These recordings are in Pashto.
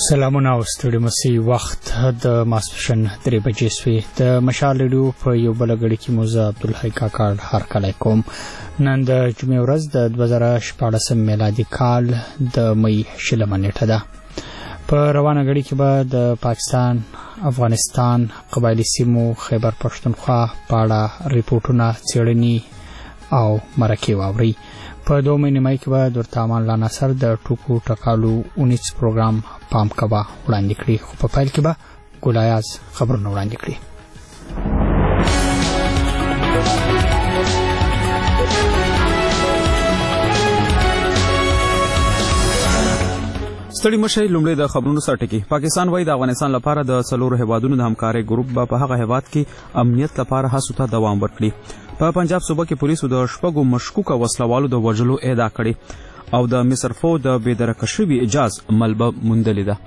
سلامونه او ستړي مسي وخت د ماسپښین 3 بجې شوې د مشال ریډیو په یو بل غړي کې موزه عبدالحی کاکړ هرکلی کوم. نن د جمعې ورځ د 2014 میلادي کال د مې 20 نیټه ده. په روانه غړي کې به د پاکستان، افغانستان، قبایلی سیمو، خیبر پښتونخوا په اړه ریپورتونه، څېړنې او مرکې واوري. په 2 مې مای کې به درته امان الله ناصر د ټوکو ټکالو 19 پروګرام پام کبا وړاندې کړي، خو په پیل کې به ګلایاز خبرونه وړاندې کړي. ستړي مشي لومړی د خبرونو سرټکی. پاکستان وایي د افغانستان لپاره د 4 هیوادونو د همکارۍ ګروپ به په هغه هیواد کې امنیت لپاره هڅو ته دوام ورکړي. په پنجاب صوبه کې پولیسو د شپږو مشکوکه وسلوالو د وژلو ادعا کړې او د مصر فوج د بېدرکه شوي اجاز ملبه موندلې ده.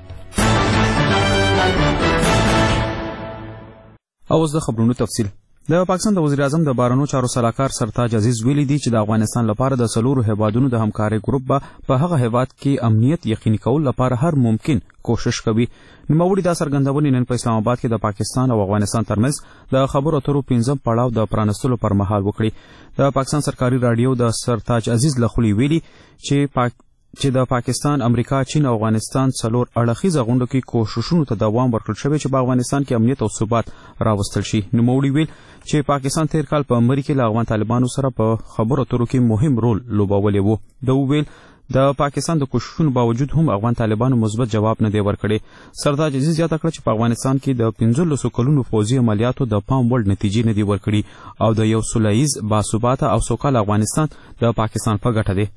اوس د خبرونو تفصیل. د پاکستان د وزیر اعظم د بهرنیو چارو سلاکار سرتاج عزیز ویلي دی چې د افغانستان لپاره د 4 هیوادونو د همکارۍ ګروپ به په هغه هیواد کې امنیت یقیني کول لپاره هر ممکن کوشش کوي. نوموړي دا څرګندونې نن په اسلام آباد کې د پاکستان او افغانستان ترمنځ د خبرو اترو 5م پړاو د پرانستلو پر مهال وکړي. د پاکستان سرکاري رادیو د سرتاج عزیز له خولې ویلي چې د پاکستان، امریکا، چین او افغانستان 4 اړخیزه غونډو کې کوششونو ته دوام ورکړل شوی چې په افغانستان کې امنیت او ثبات راوستل شي. نوموړي ویل چې پاکستان تیر کال په مری کې له افغان طالبانو سره په خبرو اترو کې مهم رول لوبولی و. د ویل د پاکستان د کوششونو باوجود هم افغان طالبانو مثبت جواب نه دی ورکړی. سرتاج عزیز زیاته کړه چې په افغانستان کې د 15 کلونو پوځي عملیاتو د پام وړ نتیجې نه دی ورکړي او د یو سوله ییز، باثباته او سوکاله افغانستان د پاکستان په ګټه دی.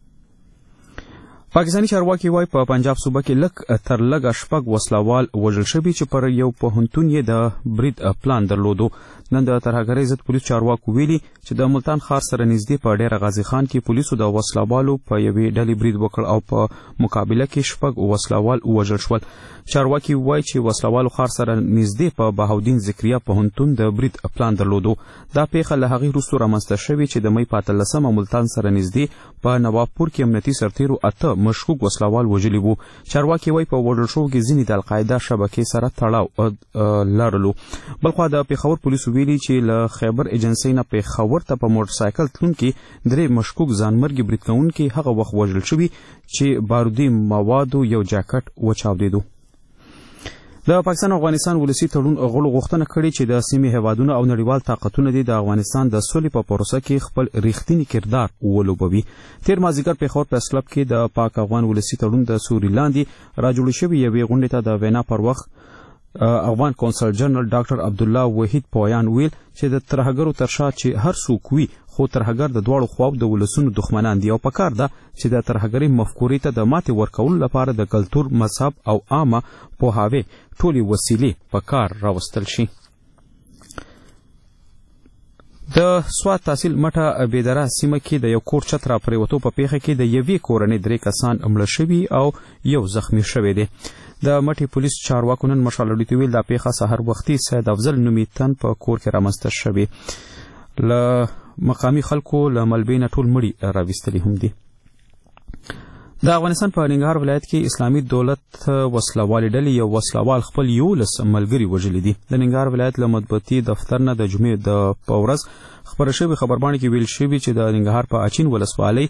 پاکستاني چارواکي وایي په پنجاب صوبه کې لږ تر لږه 6 وسلوال وژل شوي چې پر یو پوهنتون یې د برید پلان درلودو. نن د ترهګرۍ ضد پولیس چارواکو ویلي چې د ملتان ښار سره نږدې په ډېر غازي خان کې پولیسو د وسلوالو په یوې ډلې برید وکړ او په مقابله کې 6 وسلوال وژل شول. چارواکي وایي چې وسلوالو ښار سره نږدې په بهاودین ذکریا پوهنتون د برید پلان درلودو. دا پیښه له هغې وروسته رامنځته شوې چې د مې په 13 ملتان سره نږدې په نوابپور کې امنیتي سرتیرو 8 مشکوک وسلوال وژلي وو. چارواکي وایي په وژل شوو کې ځینې د القاعده شبکې سره تړاو لرلو. بلخوا د پېښور پولیسو ویلي چې له خیبر ایجنسۍ نه پېښور ته په موټرسایکل تلونکي 3 مشکوک ځانمرګي برید کوونکي هغه وخت وژل شوي چې بارودي موادو یو جاکټ وچاودېدو. د پاکستان او افغانستان ولسي تړون غړو غوښتنه کړې چې د سیمې هیوادونو او نړیوال طاقتونه د افغانستان د سولې په پروسه کې خپل ریښتینی کردار ولوبوي. تیر مازدیګر پېښور پریس کلب کې د پاک افغان ولسي تړون د سوري لاندې راجوړې شوې یوې غونډې ته د وینا پر وخت افغان کونسل جنرال ډاکټر عبدالله وحید پویان ویل چې د ترهګرو تر شا چې هر څوک وي خو ترهګر د دواړو خواو د ولسونو دښمنان دي او پکار ده چې د ترهګرۍ مفکورې ته د ماتې ورکولو لپاره د کلتور، مذهب او عامه پوهاوي ټولې وسیلې په کار راوستل شي. د سوات تحصیل مټه بېدره سیمه کې د یو کور چت را پرېوتو په پیښه کې د یوې کورنۍ 3 کسان مړه شوي او یو زخمي شوی دی. د مټې پولیس چارواکو نن مشال ریډیو ته ویل دا پیښه سحر وختي سید افضل نومي تن په کور کې رامنځته شوې. له مقامي خلکو له ملبې نه ټول مړي راویستلي هم دي. د افغانستان په ننګرهار ولایت کې اسلامي دولت وسلوالې ډلې یو وسلوال خپل 11 ملګري وژلي دي. د ننګرهار ولایت له مطبوعاتي دفتر نه د جمعې په ورځ خبره شوې خبربانې کې ویل شوي چې د ننګرهار په اچین ولسوالۍ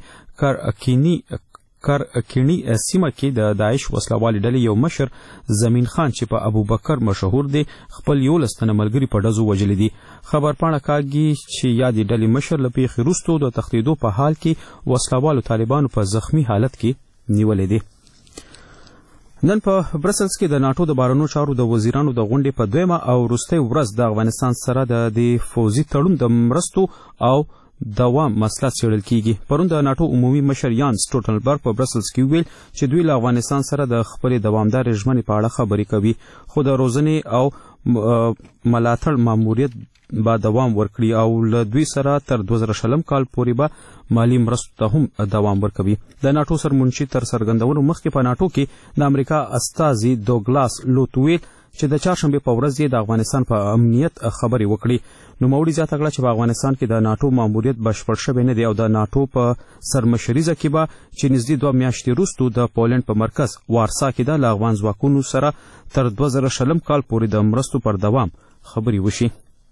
کرکینی سیمه کې د داعش وسلوالې ډلې یو مشر زمین خان چې په ابوبکر مشهور دی خپل 11 تنه ملګري په ډزو وژلي دي. خبرپاڼه کاږي چې یادې ډلې مشر له پیښې وروسته د تښتېدو په حال کې وسلوالو طالبانو په زخمي حالت کې نیولې دي. نن په برسلز کې د ناټو د بهرنیو چارو د وزیرانو د غونډې په 2مه او وروستۍ ورځ د افغانستان سره د فوزي تړون د مرستو او دوام مسله څېړل کیږي. پرون د ناټو عمومي مشر یان سټولټنبرګ په برسلز کې ویل چې دوی له افغانستان سره د خپلې دوامدارې ژمنې په اړه خبرې کوي خو د روزنې او ملاتړ ماموریت به دوام ورکړي او له دوی سره تر 2020 کال پورې به مالی مرستو ته هم دوام ورکوي. د ناټو سرمنشي تر څرګندولو مخکې په ناټو کې د امریکا استازي دوګلاس لوت ویل چې د چهارشنبه په ورځ یې د افغانستان په امنیت خبرې وکړي. نوموړي زیاته کړه چې په افغانستان کې د ناتو ماموریت بشپړ شوی نه دی او د ناتو په سرمشریزه کې به چې نږدې 2 میاشتې وروسته د پولند په مرکز وارسا کې د افغان ځواکونو سره تر 2020 کال پورې د مرستو پر دوام خبرې وشي.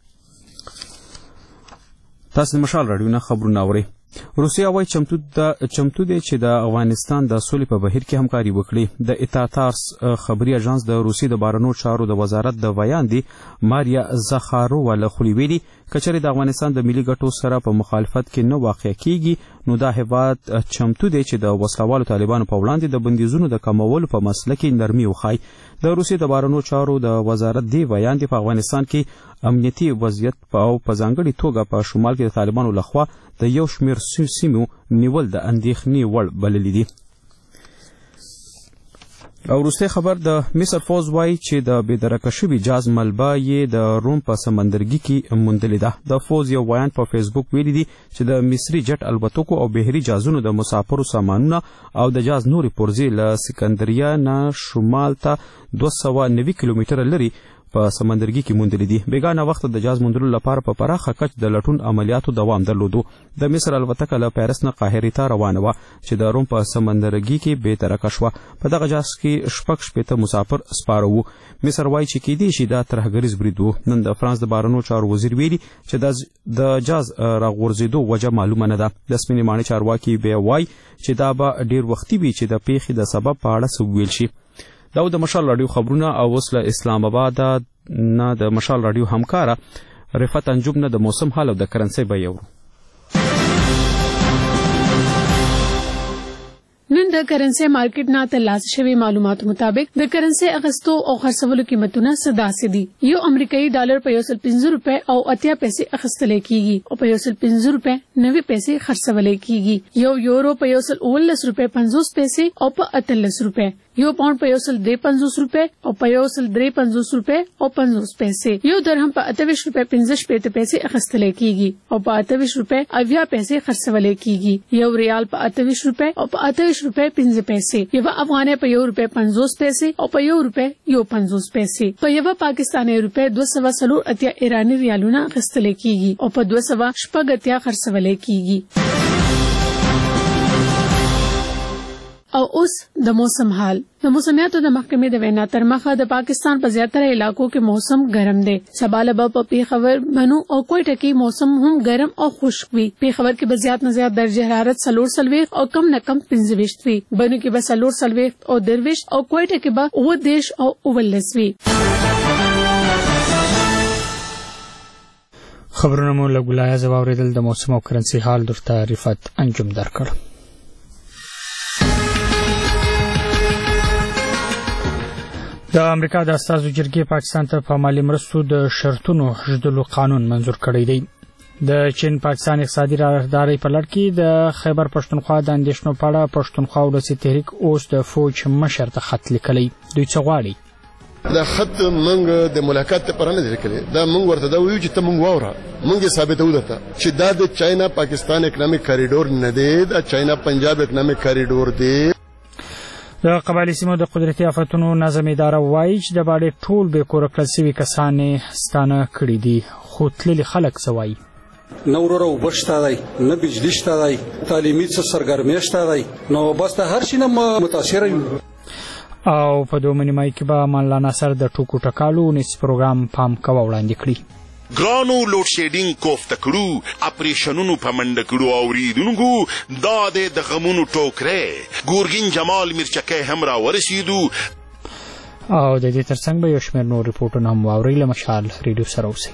تاسو مشال رادیو نه خبرونه اورئ. روسیا وايي چمتو دی چې د افغانستان د سولې په بهیر کې همکاري وکړي. د ایتاتارس خبري اژانس د روسي د بهرنیو چارو د وزارت د ویاندې ماریا زخارووا له خولې ویلي کچره د افغانستان د ملي ګټو سره په مخالفت کې نه واقع کیږي نو دا هیواد چمتو دی چې د وسلوالو طالبانو په وړاندې د بندیزونو د کمولو په مسله کې نرمي وخای. د روسي د بهرنیو چارو د وزارت دی ویاندې په افغانستان کې امنیتي وضعیت په ځانګړي توګه په شمال کې د طالبانو لخوا د یو شمېر سیمو نیول د اندېښنې وړ بللي دي. او وروستی خبر د مصر فوز وایي چې د بېدرکه شوي جاز ملبه یې د روم په سمندرګي کې موندلې ده. د فوز یو ویاند په فیسبوک ویلي دي چې د مصري جټ الوتکو او بحري جازونو د مسافرو سامانونه او د جاز نورې پرزې له سکندریه نه شمال ته 290 کیلومتره لري په سمندرګي کې موندلې دي. بیګانه وخت د جاز موندلو لپاره په پراخه کچ د لټون عملیاتو دوام درلودو. د مصر الوتکه له پاریس نه قاهرې ته روانه وه چې د روم په سمندرګي کې بېدرکه شوه. په دغه جاز کې 6 مسافر سپاره وو. مصر وایي چې کیدای شي دا ترهګریز برید و. نن د فرانس د بهرنیو چارو وزیر ویلي چې د جاز راغورځېدو وجه معلومه نه ده. د سپینې ماڼۍ چارواکي بیا وایي چې دا به ډیر وختي وي چې د پیښې د سبب په اړه څه وویل شي. دا د مشال رادیو خبرونه او اوس له اسلام آباد نه د مشال رادیو همکاره رفعت انجم نه د موسم حال او د کرنسي بیه ورو. نن د کرنسي مارکیټ نه ترلاسه شوی معلوماتو مطابق د کرنسي اغستو او خرڅولو قیمتونه سداسې دي. یو امریکایي ډالر په 105 روپے او 80 پیسې اخیستل کیږي او په 105 روپے 90 پیسې خرڅول کیږي. یو یورو په 119 روپے 50 پیسې او په 38 روپے. یو پاوند په 153 روپے او په 153 روپے او 50 پیسې. یو درهم په 28 روپے 50 پیسې اخیستل کیږي او په 28 روپے 80 پیسې خرڅول کیږي. یو ریال په 28 روپے او په 28 روپے 50 پیسې. یو افغانۍ په 1 روپے 50 پیسې او په 1 روپے 50 پیسې. په یو پاکستاني روپے 280 ایرانی ریالونه اخیستل کیږي او په 280 خرڅول کیږي. او اوس د موسم حال. د موسمیاتو د محکمې د وینا تر مخه د پاکستان په زیاتره علاقو کې موسم ګرم دی. سبا له په پیښور بنو او کوټه کې موسم هم ګرم او خشک وي. پیښور کې به زیات نه زیات درجه حرارت 40 او کم نه کم 25 وي. بنو کې به 40 او 23 او کوټه کې به 19 او 19 وي. خبرونه مو له ګلایه زواوریدل. د موسم او کرنسي حال درته رفعت انجم درکړ. د امریکا د اساسو جرګې پاکستان ته په مالي مرستو د شرطونو حدودو قانون منزور کړی دی. د چین پاکستان اقتصادي راهداري په لړ کې د خیبر پښتونخوا د اندېښنو په اړه پښتونخوا ولسي تحریک اوس د فوج مشر ته خط لیکلی. دوی څه غواړي؟ دا خط منګ د ملاقات لپاره نه لیکلی. دا منګ ورته دا ویو چې ته منګ واوره. منګ ثابتو درته چې دا د چاینا پاکستان اکونومیک کریډور نه دی، دا چاینا پنجاب اکونومیک کریډور دی. د قبایلی سیمو د قدرتي آفتونو نظم اداره وایي چې د باندې ټول به کور کړل شوي کسان ستانه کړي دي. خو تللي خلک څه وایي؟ نه ورور او بشته دی، نه بجلی شته دی، تعلیمي څه سرګرمي شته دی، نو بس ته هر شي نه متاثر یو. او په دومنې مای کې به مولانا ناصر د ټوکو ټکالو نس پروګرام پام کوه وړاندې کړي. ګرانو لوډ شیډینګ کوفته کړو، اپریشنونو په منډه کړو او ریدونکو دا د غمونو ټوکره ګورګین جمال میرچکه هم را ورسېدو. او د دې ترڅنګ به یو شمېر نور ریپورټونه هم واورئ. له مشال ریډیو سره اوسئ.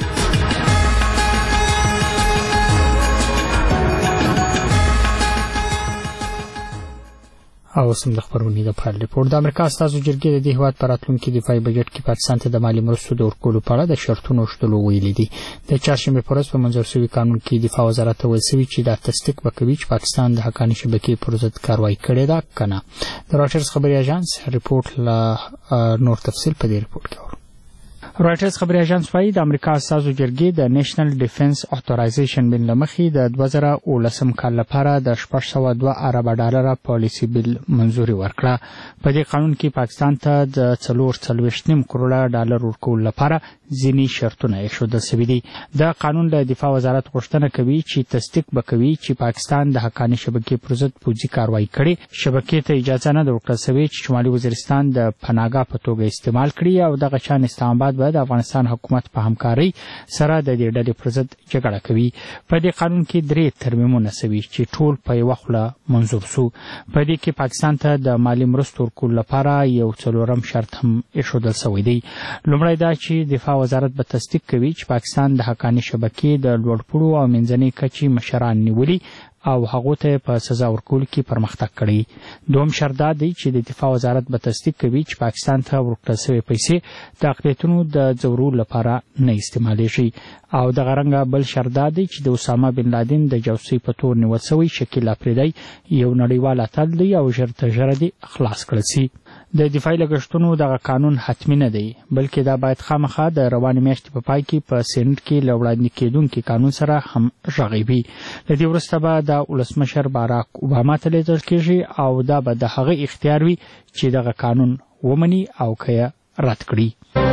او سم د خبرونې د پاره ریپورت. د امریکا استازو جرګې د هیواد پر راتلونکي دفاعي بجټ کې پاکستان ته د مالی مرستو د ورکولو په اړه د شرطونو شتلو ویلي دي. د چهارشنبه په ورځ په منظور شوی قانون کې دفاع وزارت ویلي چې دا تصدیق وکوي چې پاکستان د حقاني شبکې پر ضد کاروایی کړې ده کنه. د راټرز خبري اژانس ریپورت لا نور تفصیل په دې ریپورت کې راټرز خبري اژانس وايي د امریکا اساسو جرګې د نېشنل ډیفنس اتورایزیشن بل لمخې د 2019 کال لپاره د 602 ارب ډالر پالیسي بل منزوري ورکړه. په دې قانون کې پاکستان ته د 4.9 کروڑ ډالر ورکول لپاره ځینی شرطونه ایښودل شوي دي. د قانون له دفاع وزارت غوښتنه کوي چې تصدیق وکوي چې پاکستان د حقاني شبکې پر ضد پوځي کاروایی کړې. شبکې ته اجازه نه ورکړل شوې چې شمالي وزیرستان د پناهګاه په توګه استعمال کړي او دغه شان اسلام آباد د افغانستان حکومت په همکارۍ سره د دې ډلې پر ضد جګړه کوي. په دې قانون کې 3 ترمیمونه شوي چې ټول په یوه خوله منظور شو. په دې کې پاکستان ته د مالی مرستو ورکولو لپاره یو 4م شرط هم ایښودل شوی دی. لومړی دا چې دفاع وزارت به تصدیق کوي چې پاکستان د حقاني شبکې د لوړپوړو او منځنۍ کچې مشران نیولي او هغه ته په سزا ورکول کې پرمختګ کړی. دوم شرط دا دی چې د دفاع وزارت به تصدیق کوي چې پاکستان ته ورکړل شوی پیسې د اقلیتونو د ځورولو لپاره نه استعمالیږي او د غرنګ بل شرط دا دی چې د اسامه بن لادن د جاسوسي په تور نیول شوی شکیل افریدی یو نړیوال اتل دی او ژر تر ژره دی خلاص کړل شي. د دفاعي لګښتونو دغه قانون حتمی نه دی بلکې دا باید خامخا د روانې میاشتې په پای کې په سېنات کې له وړاندې کېدونکي قانون سره هم رغیږي وي. له دې وروسته به د ولسمشر باراک اوباما ته لیږل کېږي او دا به د هغه اختیار وي چې دغه قانون ومني او که یې رد کړي.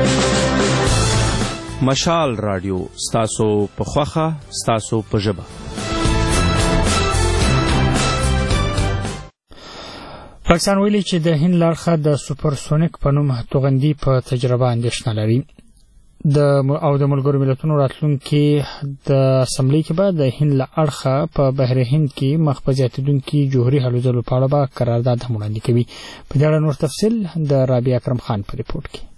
مشال رادیو ستاسو په خوښه ستاسو په ژبه. پاکستان ویلي چې د هند لارښه د سوپرسونیک په نوم توغندي په تجربه اندېښنه لري. د ملګرو ملتونو راتلونکي د اسمبلی کې به د هند له اړخه په بحر هند کې مخ په زیاتېدونکي جوهري هلو ځلو په اړه به قرارداد هم وړاندې کوي. په دې اړه نور تفصیل د رابعه اکرم خان په ریپورت کې.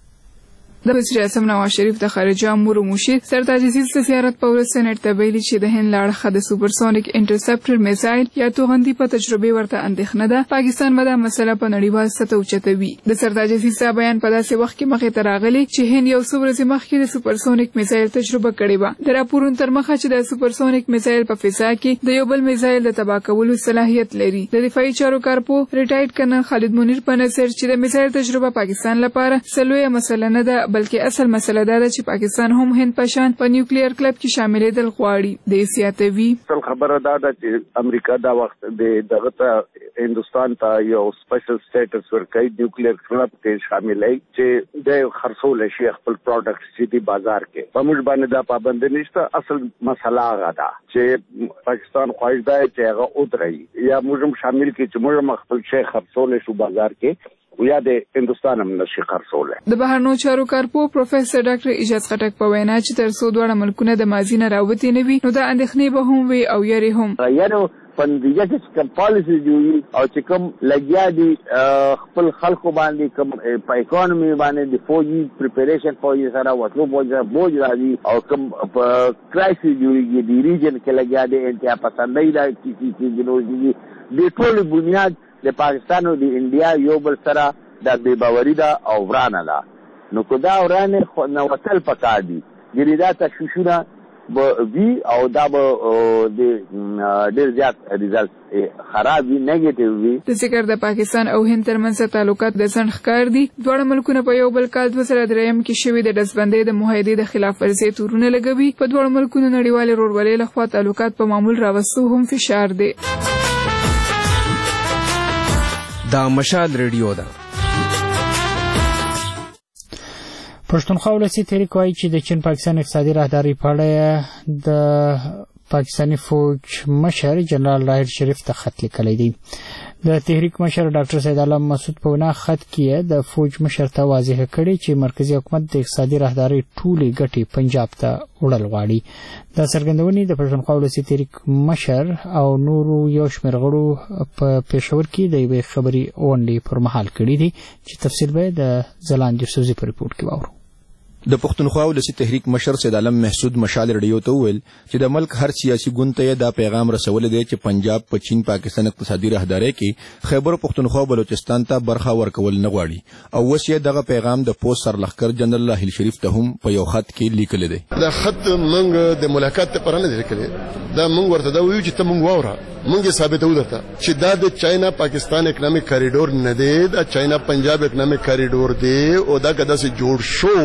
د وزیر اعظم نواز شریف د خارجه امور مشیر سرتاج عزیز د زیارت په ورځ سېنات ته ویلي چې د هند لاړخه د سوپرسونیک انټرسپټر میزایل یا توغندي په تجربه ورته اندېښنه ده. پاکستان به دا مسله په نړیوال سطح اوچتوي. د سرتاج عزیز صاحب بیان په داسې وخت کې مخې ته راغلی چې هند یو څو ورځې مخکې د سوپرسونیک میزایل تجربه کړې وه. د راپورونو تر مخه چې د سوپرسونیک میزایل په فضا کې د یو بل میزایل د تباه کولو صلاحیت لري. د دفاعي چارو کارپو ریټایرډ کرنل خالد منیر په نظر چې د میزایل تجربه پاکستان لپاره سلویه مسله نه ده بلکې اصل مسله ده چې پاکستان هم هند په شان په نیوکلیر کلب کې شاملېدل غواړي. د سیاتوي خبره ده چې امریکا دا وخت دغه ته هندستان ته یو سپیشل سټیټس ورکړي نیوکلیر کلب کې شاملای چې د خرڅول شي خپل پروډکټس چې د بازار کې په موږ باندې دا پابند نشته. اصل مسله هغه ده چې پاکستان خواهش ده چې هغه ودرېږي یا موږ شامل کې چې موږ خپل شي خرڅول شو بازار کې ویا د هندستان هم نشي خرڅوله. د بهرنیو چارو کارپو پروفیسور ډاکټر ایجاز خټک په وینا چې تر څو دواړه ملکونه د ماضي نه راوتی نه وي نو د اندېښنې به هم وي او یاري هم. یعنی پندیجه چې کوم پالیسی جوړي او چې کوم لګیا دي خپل خلکو باندې کوم په اکانومي باندې د فوجي پریپریشن فوجي سره وټلو بوج راځي او کوم کرایسس جوړيږي د ریجن کې لګیا دي انتها پسندۍ دا چې جنوبي د ټول بنیاد د پاکستان او د انډیا یو بل سره د بے باوري ده او ورانه ده. نو کو دا ورانه نو وصل پکا دي ګریدا تشوشونه وی او دا د ډیر زیات ریزلټ خراب وی نیگیټیو وی. د ذکر د پاکستان او هند ترمنځ تعلقات د ځن ښکار دي. دوه ملکونه په یو بل کال 2003 کې شوې د دسبندۍ د معاهدې د خلاف ورزي تورونه لګوي. په دوه ملکونو نړیوال رورولې لخوا تعلقات په معمول راوستو هم فشار دي. دا مشال ریډیو ده. پښتونخوا ولسی تحریک وايي چې د چین پاکستان اقتصادي راهداري په اړه د پاکستاني فوج مشر جنرال راهیر شریف ته خط لیکلی دی. د تحریک مشر ډاکټر سید عالم مسعود په وینا خط کې د فوج مشر ته واضح کړي چې مرکزی حکومت د اقتصادي راهداري ټولې ګټې پنجاب ته وړل غواړي. د څرګندونې د پښتونخوا ولسی تحریک مشر او نورو یو شمېر غړو په پېښور کې د یوې خبري غونډې پر مهال کړي دي چې تفصیل به د زلاند یوسفزي په ریپورت کې واورو. د پښتونخوا ولسی تحریک مشر سید عالم محسود مشال ریډیو ته ویل چې د ملک هر سیاسي ګوند ته دا پیغام رسول دی چې پنجاب په چین پاکستان اقتصادي راهداري کې خیبر پښتونخوا بلوچستان ته برخه ورکول نه غواړي او وسیه دغه پیغام د پوسټ سرلخکر جنرال راهیل شریف ته هم په یو خط کې لیکل دی. دا خط موږ د ملاقات لپاره نه لیکل دا موږ ورته دا ویو چې ته موږ واوره موږ ثابتو درته چې دا د چاینا پاکستان اکونومیک کریډور نه دی دا چاینا پنجاب اکونومیک کریډور دی او دا کدا سي جوړ شو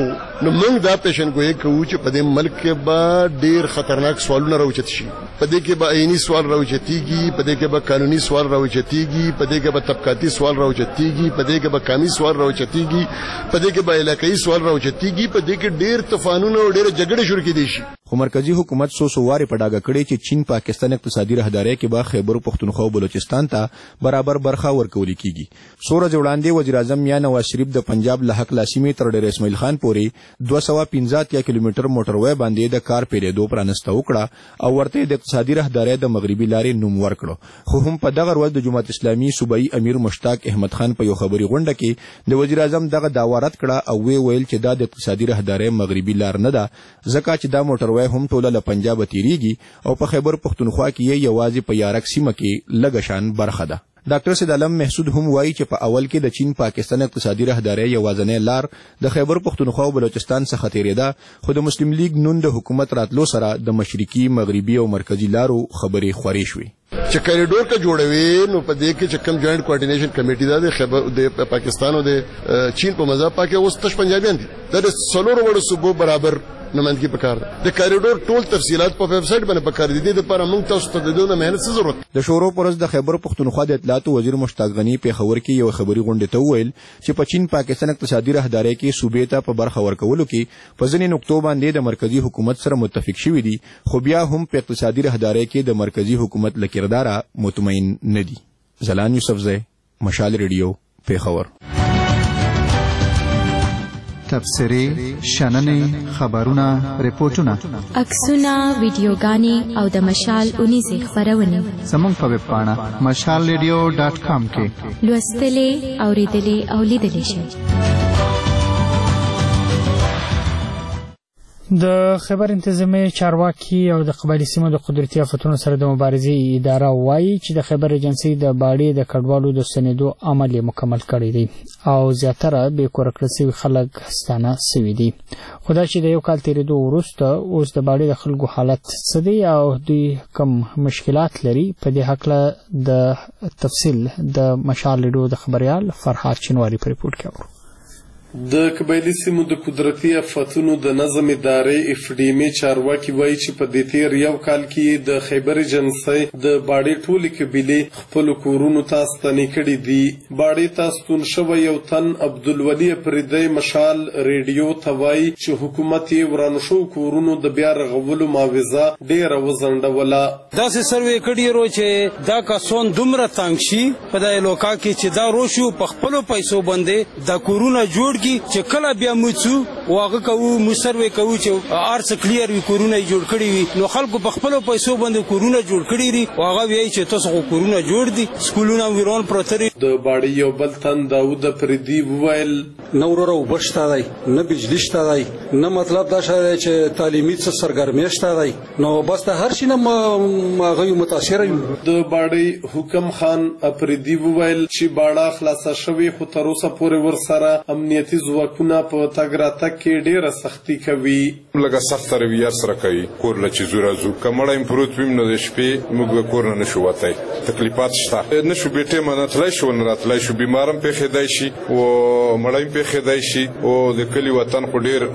نو موږ دا پیشنګوئی کوو چې په دې ملک کې به ډیر خطرناک سوالونه راوچت شي، په دې کې به عیني سوال راوچتيږي، په دې کې به قانوني سوال راوچتيږي، په دې کې به طبقاتي سوال راوچتيږي، په دې کې به قومي سوال راوچتيږي، په دې کې به علاقائی سوال راوچتيږي، په دې کې ډیر طوفانونه او ډیر جګړې شروع کېدي شي. خو مرکزی حکومت سوواري په ډاګه کړي چې چین پاکستان اقتصادي راهداري کې به خیبر پختونخوا او بلوچستان ته برابر برخه ورکول کیږي. سورج وړاندې وزیر اعظم یا نواز شریف د پنجاب له حق لاسیمې تر ډیر اسماعیل خان پورې 215 کیلومتر موټروي باندې د کار پیریدو پرانسته وکړه او ورته د اقتصادي راهداري د مغربي لارې نوم ورکړو. خو هم په دغه ورځ د جماعت اسلامي صوبایي امیر مشتاق احمد خان په یو خبري غونډه کې د وزیر اعظم دغه دعوه رد کړه او ویل چې دا د اقتصادي راهداري مغربي لار نه ده، ځکه چې دا موټروي هم ټوله پنجاب تیریږي او په خیبر پختونخوا کې یوازې په یارک سیمه کې لګشان برخه ده. ډاکټر سید عالم محسود هم وایي چې په اول کې د چین پاکستان اقتصادي راهداري یوازنۍ لار د خیبر پختونخوا او بلوچستان څخه تیریده، خو د مسلم لیگ نون د حکومت راتلو سره د مشرقي، مغربي او مرکزی لارو خبرې خوري شوې. چې کریډور کا جوړوي نو په دې کې چې کم جوائنٹ کوارډینیشن کمیټه ده د خیبر د پاکستان او د چین په مزه پاکه اوس تش پنجابیان دي، د څلورو وړو صوبو برابر نمائندګي پکار ده. د کریډور ټول تفصيلات په ویب سټ باندې پکار دي، د لپاره موږ تاسو ته د دونه مهنت څه ضرورت. د شورو پرز د خیبر پختونخوا د اطلاعات وزیر مشتاق غنی په خبر کې یو خبري غونډه ته ویل چې په چین پاکستان اقتصادي راهداري کې صوبې ته په برخه ورکولو کې په ځینې نقطو باندې د مرکزی حکومت سره متفق شوي دي، خو بیا هم په اقتصادي راهداري کې د مرکزی حکومت له کرداره مطمئن نه دي. زلان یوسفزی، مشال ریډیو، پیښور. تبصرې، شننې، خبرونه، ریپورتونه، عکسونه، ویډیوګانې او د مشال اونیزې خپرونې زموږ په ویب پاڼه mashalradio.com کې لوستلې، اوریدلې او لیدلې شئ. د خبر انتظامی چارواکي او د قبایلی سیمو د قدرتي آفتونو سره د مبارزې اداره وایي چې د خبر ایجنسی د باړې د کډوالو د سندو عمل مکمل کړی دی او زیاتره به کور کړسي خلک ستانه سوي دي. خدا چې د یو کال تیریدو وروسته اوس د باړې د خلکو حالت څه دی او دوی کوم مشکلات لري، په دې حق له د تفصیل د مشال ریډیو د خبريال فرحات چنواری په ریپورت کې اورو. د قبایلی سیمو د قدرتي آفتونو د نظم ادارې افډیمي چارواکي وایي چې په دې تیر یو کال کې د خیبر ایجنسی د باړې ټولې قبیلې خپل کورونو ته ستنې کړي دي. باړې ته ستون شوی یو تن عبدالولي افریدی مشال ریډیو ته وایي چې حکومت یې ورانو شو کورونو د بیا رغولو معاوضه ډیره وځنډوله. داسې سروې کړي ورو چې دا کسان دومره تنګ شي په دې لوکا کې چې دا روشو په خپلو پیسو باندې د کورونه جوړ چې کله بیا موڅو واغه کوو مسروي کوو چې ارس کلیر وی کورونه جوړ کړی وي نو خلکو په خپل پیسو باندې کورونه جوړ کړی دي واغه وی چې تاسو کورونه جوړ دي سکولونه ویرون پروتري. د باړې یو بل تن داود پردی وویل نورو وبشتا دی نه بجلی شتا دی نه مطلب دا شای چې تعلیمي څه سرګرمي شتا دی نو بس ته هر شي نه ماغه متاثر یو. د باړې حکم خان پردی وویل چې باړه خلاصه شوی خو تر اوسه پورې ورسره امنیتي ځواکونه په تګ راتګ کې ډیره سختي کوي. لکه سخت رویه سره کوي کور له چې زوره زو کمړایم پروت ویم نو د شپې موږ کور نه شو وتای تکلیفات شته نه شو بیٹه منتلای شو نه راتلای شو بیمارم په خدای شي او مړایم په خدای شي او د کلی وطن خو ډیر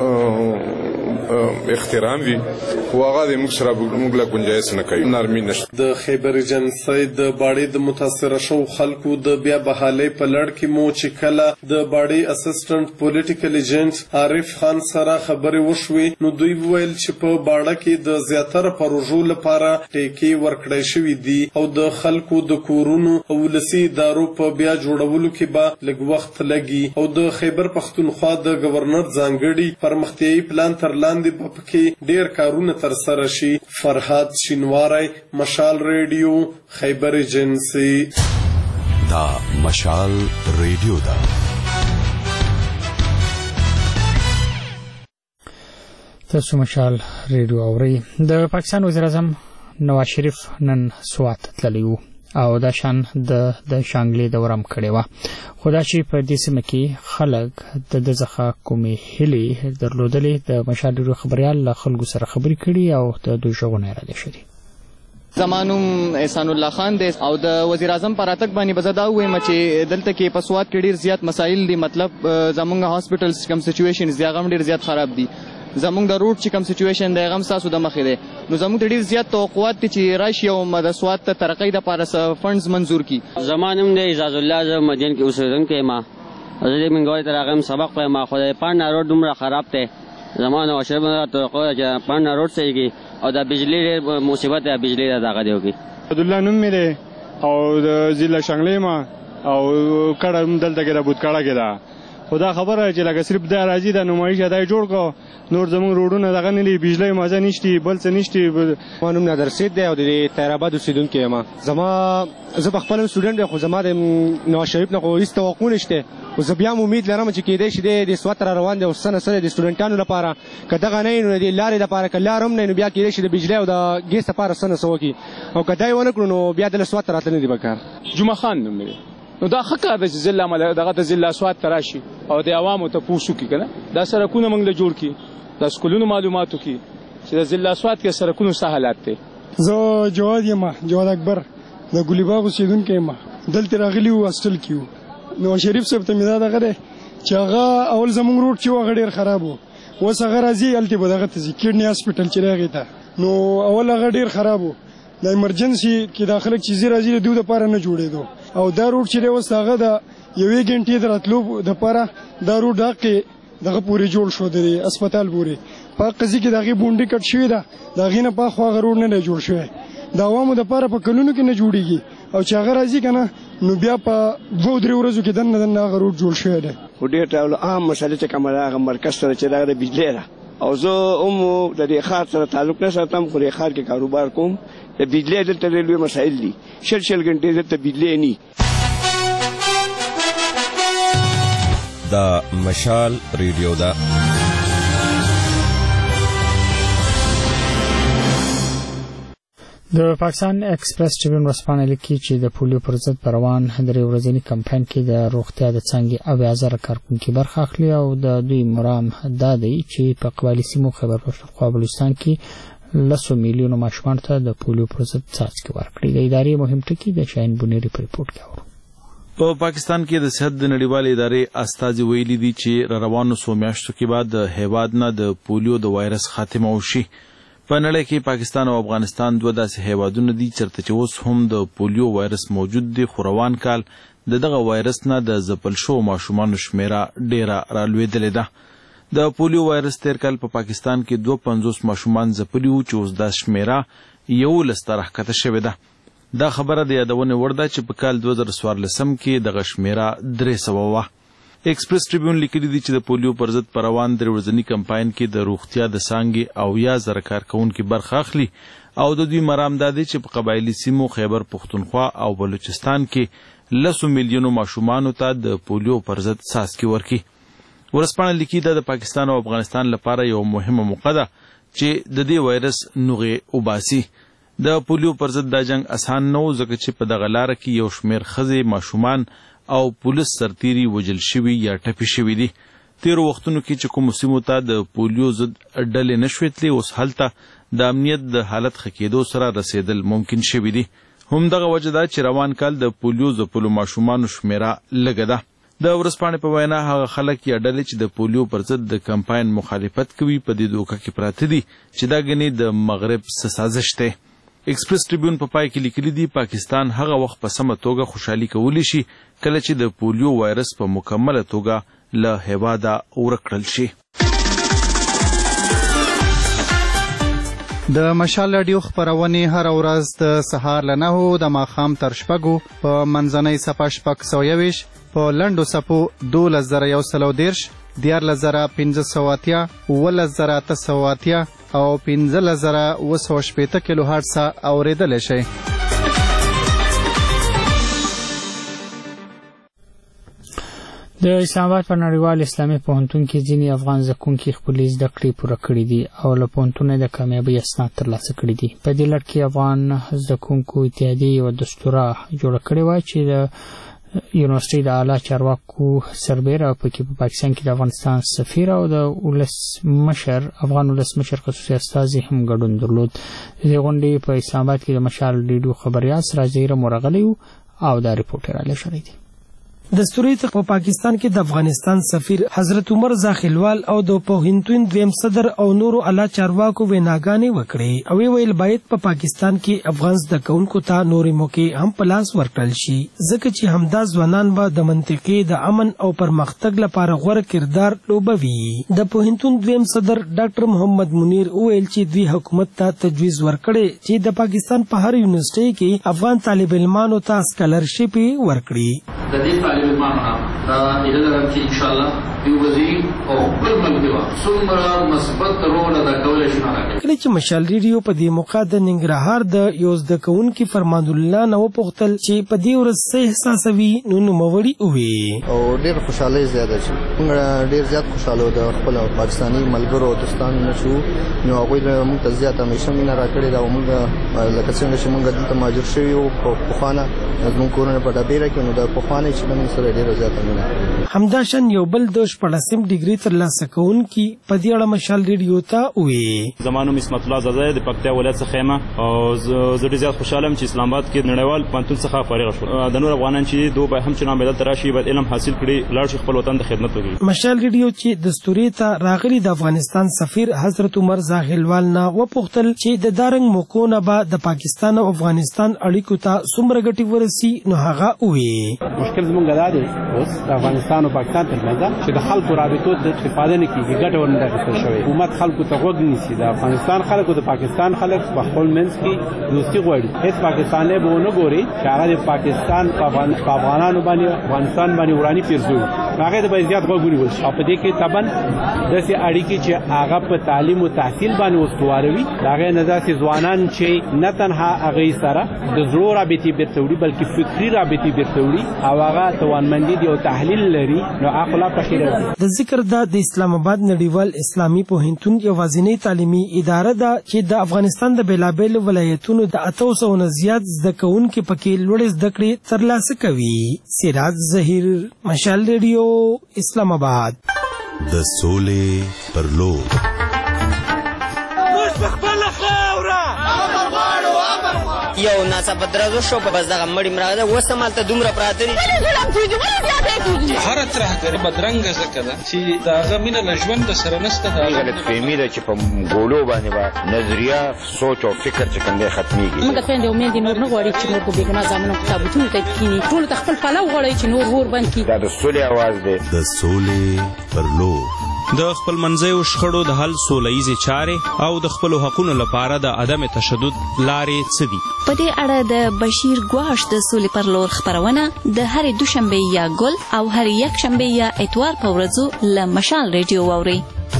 احترام وی واغه د موږ سره موږ له گنجائش نه کوي نرمي نشته. د خیبر ایجنسی د باړې د متاثر شو خلکو د بیا بحالي په لړ کې مو چې کله د باړې اسسټنټ پولیټیکل ایجنټ عارف خان سره خبرې وشوې نو دوی ویل چې په باړه کې د زیاتره پروژو لپاره ټیکې ورکړې شوې دي او د خلکو د کورونو او ولسي ادارو په بیا جوړولو کې به لږ وخت لګي او د خیبر پختونخوا د گورنر ځانګړي پرمختیایي پلان تر لاندې په پکې ډیر کارونه تر سره شي. فرحات شینواری، مشال ریډیو، خیبر ایجنسی. دا مشال ریډیو دا. تاسو مشال ریډیو اورئ. د پاکستان وزیر اعظم نواز شریف نن سوات تللی و او دا شان د شانګلې دورم کړي و. خدا چې په دې سیمه کې خلک د ځخه کومې هلي درلودلې د مشال ریډیو خبريال له خلکو سره خبرې کړي او د دوی ژوند را دي شدي. زمانوم احسان الله خان دی او د وزیر اعظم پر اتک باندې بزدا وایم چې دلته کې په سواد کې ډیر زیات مسایل دي. مطلب زمونږ هاسپټلز کوم سچويشن دی هغه ډیر زیات خراب دي. زمونږ د روډ چې کوم سچويشن دی هغه تاسو د مخې دی. نو زمونږ ډیر زیات توقعات دي چې راشي او د سواد ته ترقی د پاره فندز منزور کی. زمانوم دی اعزاز الله ز مدین کې اوسیدونکو ما زه منګوي تر هغه سبق په ما خو پاڼه روډ دومره خراب دی. زمانه او شربنه توقع چې پاڼه روډ سيږي او د بجلی مصیبت د بجلی دغه دیوږي. عبدالله نوم مې دی او د ضلع شنګلې ما او کډه دلته کې د بوت کړه کې دا خدا خبره چې لکه صرف د راځي د نمایش ادای جوړ کو نور زمون روډونه دغه نه دی بجلی مازه نشتی بل څه نشتی. مانوم نادر سید دی او د تیراباد اوسیدونکو ما زه په خپل سټوډنټ خو زما د نواز شریف نه خو هیڅ توقع نشته او زه بیا امید لرم چې کېدای شي د سوات را روان دي او سره د سټوډنټانو لپاره کداغه نه نو د لارې لپاره کلارم نه بیا کېدای شي د بجلی او د ګیس لپاره سره سوکی او کدای ونه کړو نو بیا د سوات راتنه دی بکار. جمعه خان نوم دی نو دا حق د ضلع عمل دغه د ضلع سواد تراشي او د عوامو ته پوښتنه کی کنه دا سرکونه موږ له جوړ کی د سکولونو معلوماتو کی چې د ضلع سواد کې سرکونو سہالات ته. زه جواد اکبر د ګلی باغ اوسیدونکو ما دلته راغلی و هاستل کیو. نو شریف صاحب ته مې دا غره چې هغه اول زموږ روډ چې هغه ډیر خراب وو اوس هغه راځي الته به دغه کډنی هسپټل چې راغی ته نو اول هغه ډیر خراب وو د ایمرجنسي کې داخله چیزې راځي د دوی لپاره نه جوړېدو او دا روډ چې اوس هغه د یوې غنټې دراتلو د لپاره دا روډ دغه پوری جوړ شو د هسپتال پوری په قضیه کې دغه بونډي کټ شوی دا دغه نه په خو غروډ نه جوړ شوی دا عوامو د لپاره په قانونو کې نه جوړیږي او چې هغه راځي کنه نو بیا په 2-3 ورځو کې دنه غروډ جوړ شوی دی. خو ډیر ټاول عام مسله چې کومه هغه مرکز سره چې دغه بجلی را او زه د دې خاط سره تعلق نه ساتم خو د خاط کې کاروبار کوم د بجلی دلته لوی مسایل دي شل غنټې دلته بجلی نه. دا مشال ریډیو دا د پاکستان ایکسپریس ټریبیون ورسپانه لیکي چې د پولیو پر ضد پر روان درې ورځنی کمپاین کې د روغتیا د څنګه او 1000 کارکونکو برخه اخلي او د دوی مرام د دې چې په قبایلی سیمو خیبر پښتونخوا بلوچستان کې 100 میلیون ماشومان ته د پولیو پر ضد څاڅکي ورکړي. د ادارې مهم ټکی د شاهین بنيري په ریپورت کې اورو. په پاکستان کې د صحت د نړیوالې ادارې استازي ویلي دي چې روانو 100 میاشتو کې بعد د هیواد نه د پولیو د وایرس خاتمه وشي. په نړۍ کې پاکستان او افغانستان دوه داسې هیوادونه دي چیرته چې اوس هم د پولیو وایرس موجود دی خو روان کال دغه وایرس نه د ځپل شو ماشومانو شمیره ډیره رالوېدلې ده. د پولیو وایرس تیر کال په پاکستان کې 250 ماشومان ځپلي وو چې اوس د شمیره 11 ته راښکته شوې ده. دا خبره د یادونې وړ ده چې په کال 2014 کې دغه شمیره 300 وه. ایکسپریس ټریبیون لیکلي دي چې د پولیو پر ضد پر روان درې ورځني کمپاین کې د روغتیا د څانګې او 1000 کارکونکو برخه اخلي او د دوی مرام دا دی چې په قبایلی سیمو خیبر پښتونخوا او بلوچستان کې 100 میلیونو ماشومانو ته د پولیو پر ضد څاڅکي ورکړي. ورسپانه لیکي دا د پاکستان او افغانستان لپاره یو مهمه موقع ده چې د دې وایرس نوغې وباسي. د پولیو پر ضد دا جنگ اسان نه و ځکه چې په دغه لار کې یو شمیر ښځې ماشومان او پولیس سرتیري وجل شوي یا ټپي شوي دي. تیرو وختونو کې چې کومو سیمو ته د پولیو ضد ډلې نشوې تلې اوس هلته د امنیت د حالت ښه کېدو سره رسېدل ممکن شوي دي. همدغه وجه ده چې روان کال د پولیو ځپلو ماشومانو شمیره لږه ده. د ورسپانې په وینا هغه خلک یا ډلې چې د پولیو پر ضد د کمپاین مخالفت کوي په دې دوکه کې پراته دي چې دا ګنې د مغرب څه سازش دی. ایکسپریس ټریبیون په پای کې لیکلي دي پاکستان هغه وخت په سمه توګه خوشحالي کولی شي کله چې د پولیو وایرس په مکمله توګه له هیواده ورک کړل شي. د مشال رادیو خبرونه هر ورځ د سهار له 9 د ماښام تر 6 په منځنۍ صفه 620 په لنډو صفو 12130 14580 11880 او 15080 کیلو هرتز اوریدل شي. د اسلام آباد په نړیوال اسلامي پوهنتون کې ځینې افغان زکونکي خپل زده کړې پوره کړې دي او له پوهنتونه د کامیابی اسناد ترلاسه کړي دي. په دې لړ کې افغان زکونکو اتحادیې یو دستوره جوړه کړې وه چې د یونیورسيټي د اعلی چارواکو سربېره پکې په پاکستان کې د افغانستان سفیر او د افغان ولسمشر خصوصي استازي هم ګډون درلود. د غونډې په اسلام آباد کې د مشال ریډیو خبريال سراج زهیر مرغلی او دا ریپورټر علی شریدي. دستوري په پاکستان کې د افغانستان سفیر حضرت عمر زاخیلوال او د پوهنتون دویم صدر او نورو اعلی چارواکو ویناګانې وکړې او ویل باید په پاکستان کې افغان زده کوونکو ته نورې موقع هم په لاس ورکړل شي ځکه چې همدا ځوانان به د منطقې د امن او پرمختګ لپاره غوره کردار لوبوي. د پوهنتون دویم صدر ډاکټر محمد منیر ویل چې دوی حکومت ته تجویز ورکړي چې د پاکستان په هر یونیورسيټي کې افغان طالب علمانو ته سکالرشپ ورکړي. دا اله لرم چې ان شاء الله یو وزیر او بل ملګری څومره مثبت رول ادا کولای شي. کله چې مشال ریډیو په دې موقع د ننګرهار د یو زده کوونکي فرمان الله نو پوښتل چې په دې ورځ څه احساسوي نو نوموړي وویل او ډېر خوشاله زیاده شي. موږ ډېر زیات خوشاله د خپل پاکستاني ملګرو او دوستانو نشو نو هغه موږ ته زیات همیشه مینه راکړې دا موږ لکه څنګه چې موږ دلته ماجور شوي او په خوانه زموږ کورونه په ډبیره کې نو د پخواني چې موږ سره ډېر زیات مینه. همداشان یو بل د 14 ډیګري ترلاسه کوونکي په دې اړه مشال ریډیو ته وی. زمانو اسمت الله زاده د پکتیا ولایت څخه یم او زه ډېر زیات خوشاله یم چې اسلام آباد کې نړیوال پوهنتون څخه فارغ شوم. د نور افغانان چې دوی به هم چې نام بدل تراشي باید علم حاصل کړي لاړ شي خپل وطن د خدمت وکړي. مشال ریډیو چې دستوري ته راغلي د افغانستان سفیر حضرت عمر زاخیلوال نه وپوښتل چې د دارنګ موکو نه به د پاکستان او افغانستان اړیکو ته څومره ګټه ورسي نو هغه وی. مشکل زمونږ دا دی اوس د افغانستان او پاکستان ترمنځ چې د خلکو رابطو د استفاده نه کیږي ګټه ورنه اخیستل شوې. حکومت خلکو ته غوږ نیسي. د افغانستان خلکو د پاکستان خلک په خپل منځ کې دوستي غواړي. هیڅ پاکستاني به ونه ګوري چې هغه د پاکستان په افغانانو باندې افغانستان باندې ورانی پیرزوي. هغه د زیات غوږ ونیول شي او په دې کې طبعا داسې اړیکې چې هغه په تعلیم او تحصیل باندې استواروي هغه نه داسې ځوانان چې نه تنها هغه سره د زړه رابطې بیرته وړي بلکې فکري رابطې بیرته وړي او هغه توانمندي دی او تحلیل لري نو اخلا په خیر. د ذکر د اسلام آباد نړیوال اسلامي پوهنتون یوازینی تعلیمي اداره ده چې د افغانستان د بیلابیل ولایتونو د 800 نه زیات زده کوونکي پکې لوړ زده کړې ترلاسه کوي. سراج زهیر مشال ریډیو اسلام آباد. د سولې پر لور یو ناڅاپه درزو شو په بس دغه مړی مراغه وسمال ته دومره پراته دي هر ترهګر بدرنګ ځکه ده چې د هغه مینه له ژوند سره نشته. دا غلطفهمي ده چې په ګولو باندې به نظریه سوچ او فکر چې کوم دی ختمیږي. موږ څنګه امید نور نه غواړي چې نور په بیګنا ځامنو کتابونو ته کینی ټول ته خپل پلاو غواړي چې نور ور بند کی. دا د سولې आवाज دی. د سولې پر لور د خپل منځیو شخړو د حل سولهییزې چارې او د خپلو حقونو لپاره د عدم تشدد لارې څه دي. په دې اړه د بشیر ګواش د سولې پر لور خپرونه د هرې دوشنبې یا ګل او هرې یکشنبې یا اتوار په ورځو له مشال ریډیو واورئ.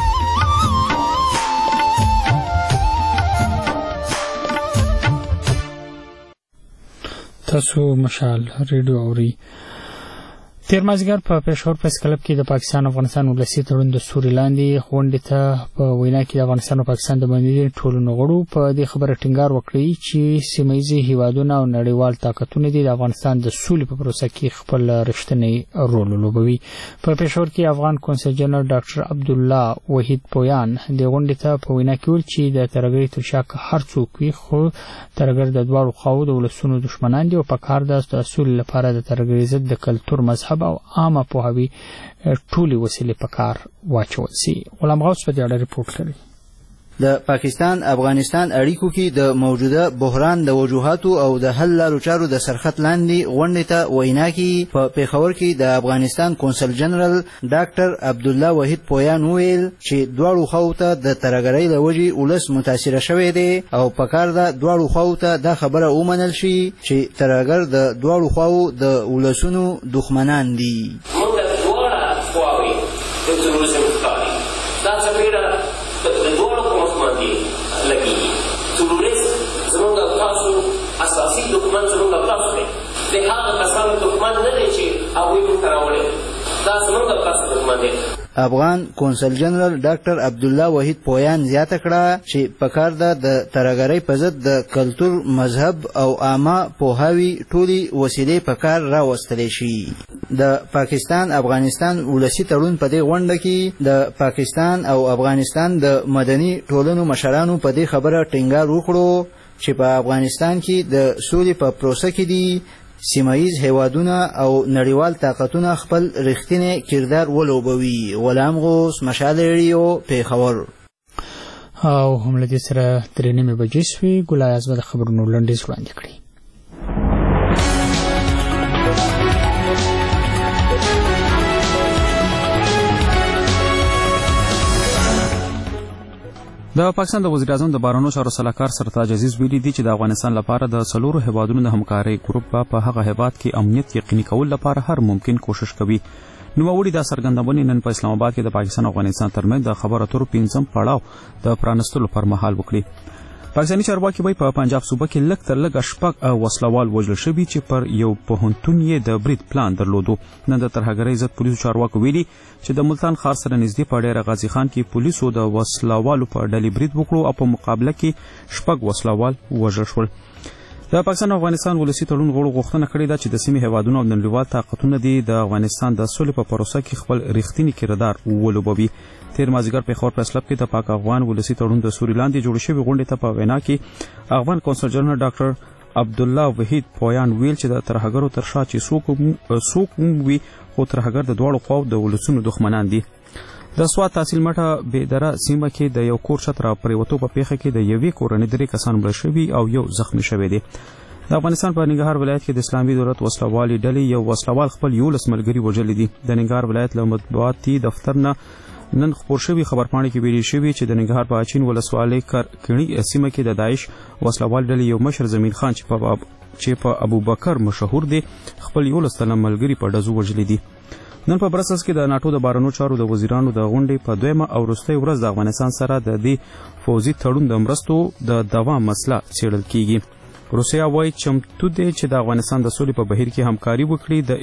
تاسو مشال ریډیو اورئ. تیر مازیګر په پېښور پریس کلب کې د پاکستان افغانستان ولسی تړون د سوري لاندې غونډې ته په وینا کې د افغانستان او پاکستان د باندې ټولو غړو په دې خبره ټینګار وکړي چې سیمایي هیوادونه او نړیوال طاقتونه د افغانستان د سولې په پروسه کې خپل رښتینی رول لوبوي. په پېښور کې افغان کونسل جنرال ډاکټر عبدالله وحید پویان د غونډې ته په وینا کې ویل چې د ترهګرۍ تر شا هر څوک وي خو ترهګر د دواړو خواو د ولسونو دښمنان دي او په کار د سولې لپاره د ترهګرۍ ضد د کلتور مذهب او عامه پوهاوي ټولي وسیلې په کار واچول سي. غلام غوث په دې اړه ریپورت لري. د پاکستان افغانستان اړیکو کې د موجوده بحران د وجوهاتو او د حل لارو چارو د سرخط لاندې غونډې ته وینا کوي. په پېښور کې د افغانستان کونسل جنرال ډاکټر عبدالله وحید پویان وویل چې دواړو خواو ته د ترهګرۍ له وجې ولس متاثره شوی دی او په کار ده دواړو خواو ته دا خبره ومنل شي چې ترهګر د دواړو خواو د ولسونو دښمنان دي. اساسي دښمن زموږ تاسو دی. د هغه کسانو دښمن نه دی چې هغوی موږ ته راوړي. دا زموږ تاسو دښمن دی. افغان کونسل جنرال ډاکټر عبدالله وحید پویان زیاته کړه چې پکار ده د ترهګرۍ په ضد د کلتور، مذهب او عامه پوهاوي ټولې وسیلې پکار راوستلی شي. د پاکستان افغانستان ولسي تړون په دې غونډه کې د پاکستان او افغانستان د مدني ټولنو مشرانو په دې خبره ټینګار وکړو چې په افغانستان کې د سولې په پروسه کې دي سیمایز هیوادونه او نړیوال طاقتونه خپل رښتینی کردار ولوبوي. غلام غوث، مشال ریډیو، پیښور. او هم له دې سره 3:30 بجې شوې. ګلای اعظم د خبرونو لنډیز وړاندې کړي. د پاکستان د وزیر اعظم د بهرنیو چارو سلاکار سرتاج عزیز ویلي دي چې د افغانستان لپاره د 4 هیوادونو د همکارۍ ګروپ په هغه هیواد کې امنیت یقیني کول لپاره هر ممکن کوشش کوي. نوموړي دا څرګندونه نن په اسلام آباد کې د پاکستان او افغانستان ترمنځ د خبرو اترو 5م پړاو د پرانستلو پر مهال وکړي. پاکستاني چارواکي په پنجاب صوبه کې لږ تر لږه 6 وسلوال وژل شوي چې پر یو پوهنتون یې د برید پلان درلودو. نن د ترهګرۍ ضد پولیسو چارواکو ویلي چې د ملتان ښار سره نږدې په ډېره غازي خان کې پولیسو د وسلوالو په ډلې برید وکړو او په مقابله کې 6 وسلوال وژل شول. د پاکستان او افغانستان ولسي تړون غړو غوښتنه کړې ده چې د سیمې هیوادونو او نړیوال طاقتونه د افغانستان د سولې په پروسه کې خپل رښتینی کردار ولوبوي. تیر مازیګر پیښور پریس کلب کې د پاک افغان ولسي تړون د سوري لاندې جوړ شوی غونډې ته په وینا کې افغان کونسل جنرال ډاکټر عبدالله وحید پویان ویل چې د ترهګرو تر شا چې څوک وي خو ترهګر د دواړو خواو د ولسونو دښمنان دي. د سوات تحصیل مټه بېدره سیمه کې د یو کور چت را پریوتو په پیښه کې د یوې کورنۍ 3 کسان مړه شوي او یو زخمی شوی دی. د افغانستان په ننګرهار ولایت کې د اسلامي دولت وسلوالي ډلې یو وسلوال خپل 11 ملګري وژلي دي. د ننګرهار ولایت له مطبوعاتي دفتر نه نن خبر شوی خبرپاڼه کې ویلي شوی چې د ننګرهار په اچین ولسوالۍ کړي سیمه کې د داعش وسلوال ډلې یو مشر زمین خان چې په ابوبکر مشهور دی خپل 11 تنه ملګري په ډزو وژلي دي. نن په برسلز کې د ناتو د بهرنیو چارو د وزیرانو د غونډې په 2مه او وروستۍ ورځ د افغانستان سره د دې فوزي تړون د مرستو د دوام مسله څېړل کیږي. روسیا وایي چمتو دی چې د افغانستان د سولې په بهیر کې همکاري وکړي. د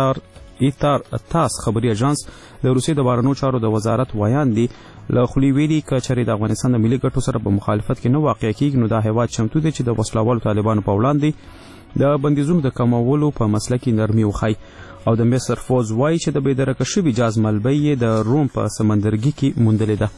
ایتار تاس خبري اژانس د روسیې د بهرنیو چارو د وزارت ویان دی له خولې ویلي که چېرې د افغانستان د ملي ګټو سره په مخالفت کې نه واقع کیږي نو دا هیواد چمتو دی چې د وسلوالو طالبانو په وړاندې د بندیزونو د کمولو په مسله کې نرمي وښایي. او د مصر فوز وایي چې د بېدرکه شوي جاز ملبۍ یې د روم په سمندرګي کې موندلې ده.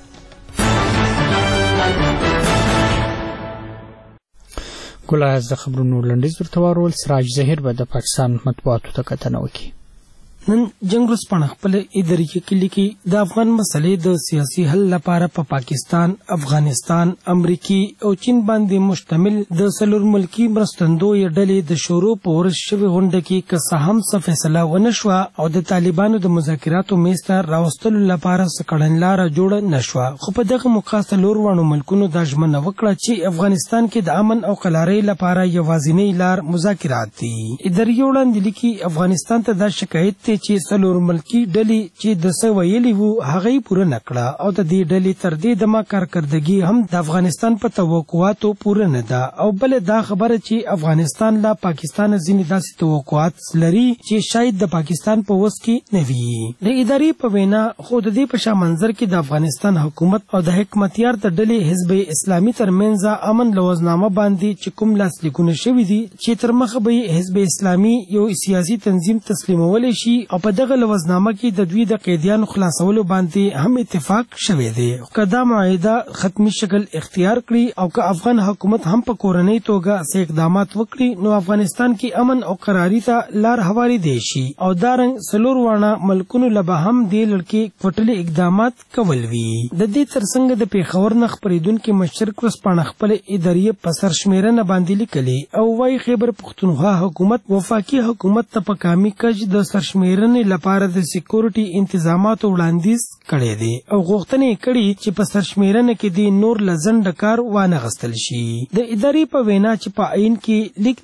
ګلایز د خبرونو لنډیز ورته واورول. سراج ظهیر به د پاکستان مطبوعاتو ته کتنه وکړي. نن جنگ ورځپاڼه خپل اداري کې لیکي د افغان مسلې د سیاسي حل لپاره په پاکستان، افغانستان، امریکي او چین باندې مشتمل د څلور ملکی مرستندوی ډلې د شروع په ورځ شوې غونډه کې که څه هم څه فیصله ونه شوه او د طالبانو د مذاکراتو میز ته راوستلو لپاره څه کړنلاره جوړه نه شوه، خو په دغه موقع څلور واړو ملکونو دا ژمنه وکړه چې افغانستان کې د امن او قلارۍ لپاره یوازینی لار مذاکرات دي. اداري وړاندې لیکي افغانستان ته دا شکایت دی چې څلور ملکی ډلې چې د څه ویلي وو هغه یې پوره نه کړه او د دې ډلې تر دې دمه کارکردګي هم د افغانستان په توقعاتو پوره نه ده. او بل دا خبره چې افغانستان لا پاکستان ځینې داسې توقعات لري چې شاید د پاکستان په وس کې نه وي. د ادارې په وینا خو د دې په شا منظر کې د افغانستان حکومت او د حکمتیار د ډلې حزب اسلامي ترمنځ امن لوزنامه باندې چې کوم لاسلیکونه شوي دي چې تر مخه به حزب اسلامي یو سیاسي تنظیم تسلیمولی شي او په دغه لوزنامه کې د دوی د قیدیانو خلاصولو باندې هم اتفاق شوی دی. که دا معاهده ختمي شکل اختیار کړي او که افغان حکومت هم په کورنۍ توګه څه اقدامات وکړي نو افغانستان کې امن او قراري ته لار هوارېدی شي او دارنګ څلور واړه ملکونو له به هم دې لړکې کوټلي اقدامات کول وي. د دې ترڅنګ د پیښور نه خپرېدونکي مشرق ورځپاڼه خپل ادارې په سرشمېرنه باندې لیکلي او وایي خیبر پښتونخوا حکومت وفاقي حکومت ته په کامي کج د سرشمېرنې لپاره د سکیورټي انتظاماتو وړاندیز کړی دی او غوښتنې کړي چې په سرشمېرنه کې د نور لزنډ کار وانه غستل شي. د ادارې په وینا چې په عین کې لیک دی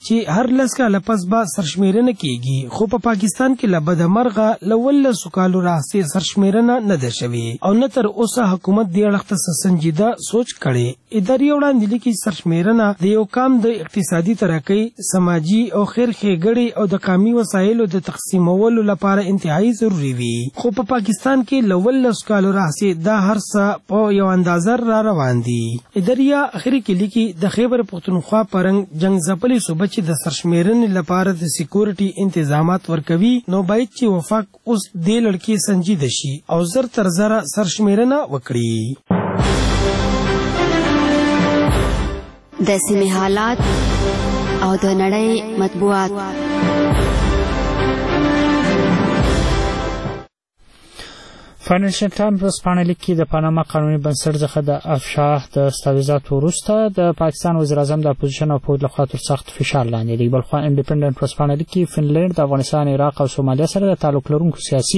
چې هر لس کاله پس به سرشمیرنه کیږي، خو په پاکستان کې له بدمرغه له 12 کالو راهیسې سرشمیرنه نه ده شوې او نه تر اوسه حکومت دې اړخ ته سنجیده سوچ کړي. اداري وړاندې لیکي سرشمیرنه د یو قام د اقتصادي ترقۍ، سماجي او خیر ښېګړې او د قومي وسایلو د تقسیمولو لپاره انتهایی ضروري وي، خو په پاکستان کې له 12 کالو راهیسې دا هر څه په یو اندازه را روان دي. اداریه اخري کې لیکي د خیبر پختونخوا پرنګ جنگ ځپلې صوبه چې د سرشمیرنې لپاره د سکیورټي انتظامات ورکوي، نو باید چې وفاق اوس دې لړکې سنجیده شي او زر تر زره سرشمیرنه وکړي. د سیمې حالات او د نړۍ مطبوعات. فاینانشل ټایمز په سپانه لیکي د پاناما قانوني بنسټ څخه د افشا د دستاویزاتو وروسته د پاکستان وزیر اعظم د اپوزیشن او پوز لخوا تر سخت فشار لاندې دی. بلخوا انډیپندنت په سپانه لیکي فنلند د افغانستان، عراق او سومالیا سره د تعلق لرونکو سیاسي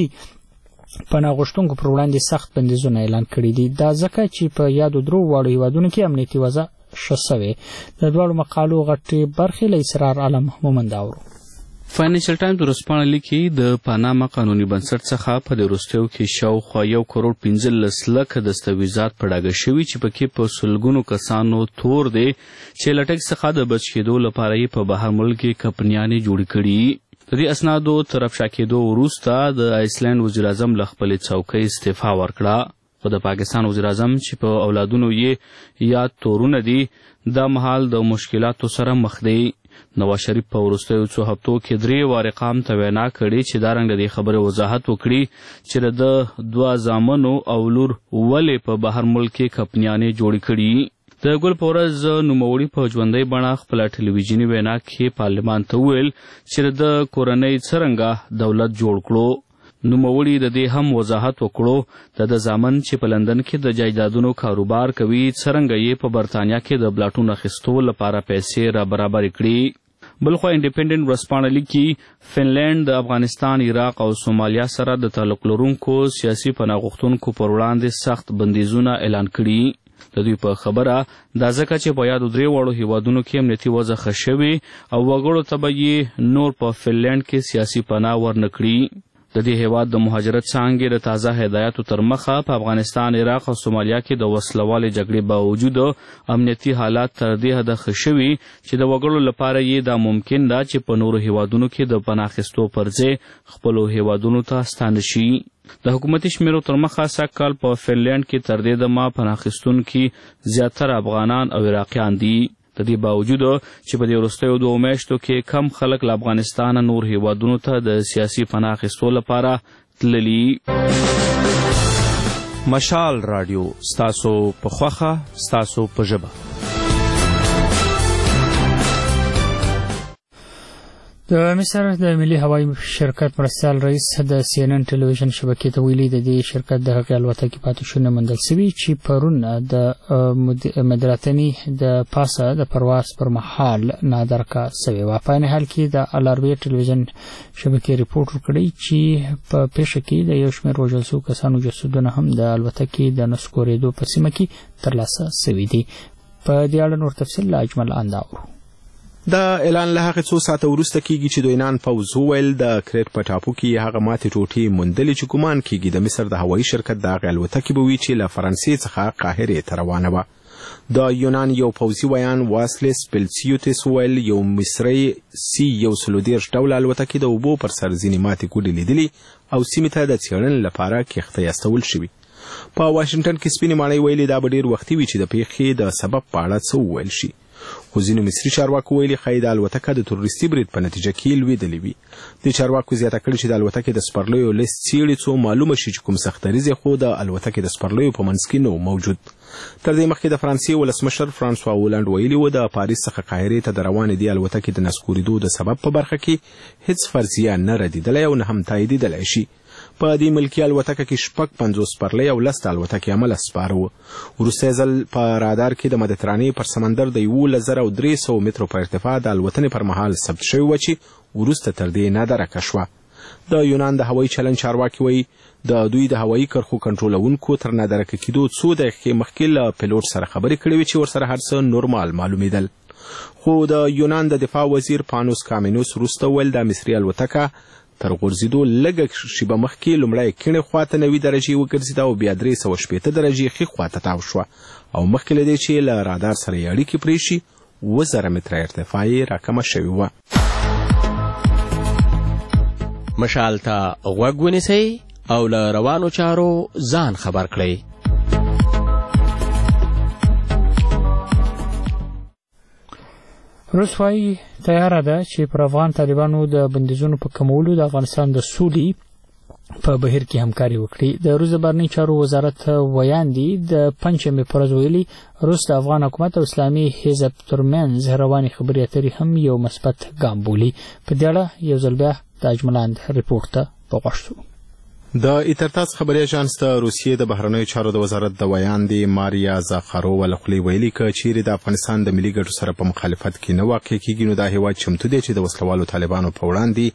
پناه غوښتونکو پر وړاندې سخت بندیزونه اعلان کړي دي. دا ځکه چې په یادو درو واړو هیوادونو کې امنیتي وضع ښه شوې. د دواړو مقالو غټې برخې له اسرار عالم مومند اورو. فاینانشل ټایمز ورسپانه لیکي د پاناما قانوني بنسټ څخه په د وروستیو کې شاوخوا 1.15 لک دستاویزات په ډاګه شوي چې پکې په سلګونو کسانو تور دی چې لټک څخه د بچ کېدو لپاره یې په بهر ملک کې کمپنیانې جوړې کړي. د دې اسنادو تر افشا کېدو وروسته د آیسلند وزیر اعظم له خپلې څوکۍ استعفا ورکړه، خو د پاکستان وزیر اعظم چې په اولادونو یې یاد تورونه دي دا مهال د مشکلاتو سره مخ دی. نواز شریف په وروستیو څو هفتو کې 3 وارې قام ته وینا کړې چې دا رنګ د دې خبرې وضاحت وکړي چې د 2 زامنو او لور ولې په بهر ملک کې کمپنیانې جوړې کړي. د ګل په ورځ نوموړي په ژوندۍ بڼه خپله ټلویزیوني وینا کې پارلمان ته وویل چې د کورنۍ څرنګه دولت جوړ کړو. نوموړي د دې هم وضاحت وکړو د زامن چې په لندن کې د جایدادونو کاروبار کوي څرنګه یې په برطانیا کې د پلاټونو اخیستو لپاره پیسې را برابرې کړي. بلخوا انډیپندنت ورسپانه لیکي فنلند د افغانستان، عراق او سومالیا سره د تعلق لرونکو سیاسي پناه غوښتونکو پر وړاندې سخت بندیزونه اعلان کړي. د دوی په خبره دا ځکه چې په یادو 3 وړو هیوادونو کې امنیتي وضع ښه شوې او وګړو ته به یې نور په فنلند کې سیاسي پناه ورنه کړي. د دې هیواد د مهاجرت څانګې د تازه هدایاتو تر مخه په افغانستان، عراق او سومالیا کې د وسلوالې جګړې باوجود امنیتي حالات تر دې حده ښه شوي چې د وګړو لپاره یې دا ممکن ده چې په نورو هیوادونو کې د پناه اخیستو پر ځای خپلو هیوادونو ته ستانه شي. د حکومتي شمیرو تر مخه سږکال په فنلند کې تر دې دمه پناه اخیستونکي زیاتره افغانان او عراقیان دي. د دې باوجود چې په دې وروستیو 2 میاشتو کې کم خلک له افغانستانه نور هیوادونو ته د سیاسي پناه اخیستو لپاره تللي. مشال رادیو ستاسو په خوښه، ستاسو په ژبه. د مصر د ملي هوایي شرکت مرستیال رئیس د CNN ټلویزیون شبکې ته ویلي د دې شرکت د هغې الوتکې پاتې موندل شوي چې پرون د مدراتني د پاسه د پرواز پر مهال نادرکه شوې وه. په عین حال کې د العربیه ټلویزیون شبکې ریپورټ وکړی چې په پیښه کې د یو شمېر وژل شوو کسانو جسدونه هم د الوتکې د نسکورېدو په سیمه کې ترلاسه شوي دي. په دې اړه نور تفصیل له اجمل انداورو. د اعلان له هغې څو ساعته وروسته کېږي چې دوینان پوځ وویل د کریت په ټاپو کې هغه ماتې ټوټې موندلې چې ګمان کېږي د مصر د هوایي شرکت د هغې الوتکې به وي چې له فرانسې څخه قاهرې ته روانه وه. د یونان یو پوځي ویان واسلس پلسیوتس وویل یو مصری C-130 ډوله الوتکې د اوبو پر سر ځینې ماتې ګوډې لیدلي او سیمې ته د څېړنې لپاره کښته استول شوي. په واشنګټن کې سپینې ماڼۍ ویلي دا به ډېر وختي وي چې د پیښې د سبب په اړه څه وویل شي. خو ځینو مصري چارواکو ویلي ښایي د الوتکه د تروریستي برید په نتیجه کې لوېدلې وي. دې چارواکو زیاته کړې چې د الوتکې د سپرلیو لیست څېړي څو معلومه شي چې کوم سختریز یې خو د الوتکې د سپرلیو په منځ کې نه موجود. تر دې مخکې د فرانسې ولسمشر فرانسوا هولنډ ویلي و د پاریس څخه قاهرې ته د روانې دې الوتکې د نسکورېدو د سبب په برخه کې هیڅ فرضیه نه ردېدلی او نه هم تاییدېدلی شي. په دې ملکي الوتکه کې 50 سپرلۍ او 10 الوتکې عمله سپاره وو. وروستی ځل په رادار کې د مدیترانې پر سمندر د 11300 مترو په ارتفاع د الوتنې پر مهال ثبت شوې وه چې وروسته تر دې نادرکه شوه. د یونان د هوایي چلند چارواکي وایي د دوی د هوایي کرښو کنټرولونکو تر نادرکه کېدو 2 دقیقې مخکې له پیلوټ سره خبرې کړې وې چې ورسره هر څه نورمال معلومېدل. خو د یونان د دفاع وزیر پانوس کامینوس وروسته وویل د مصري الوتکه تر غورځېدو لږه شیبه مخکې لومړی کیڼې خواته 90 درجې وګرځېده او بیا 360 درجې ښي خواته تاو شوه او مخکې له دې چې له رادار سره یې اړیکې پرې شي 1000 متره ارتفاع یې راکمه شوې وه. مشال ته غوږ ونیسئ او له روانو چارو ځان خبر کړئ. روس وايي تیاره ده چې پر افغان طالبانو د بندیزونو په کمولو د افغانستان د سولې په بهیر کې همکاري وکړي. د روس د بهرنیو چارو وزارت ویاندې د پنجشنبې په ورځ ویلي روس د افغان حکومت او اسلامي حزب ترمنځ روانې خبرې اترې هم یو مثبت ګام بولي. په دې اړه یو ځل بیا د اجملاند ریپورت ته په غوږ شو. د ایترتاس خبري اژانس د روسیې د بهرنیو چارو د وزارت د ویاندې ماریا زاخارووا له خولې ویلي که چیرې د افغانستان د ملي ګټو سره په مخالفت کې نه واقع کېږي نو دا هیواد چمتو دی چې د وسلوالو طالبانو په وړاندې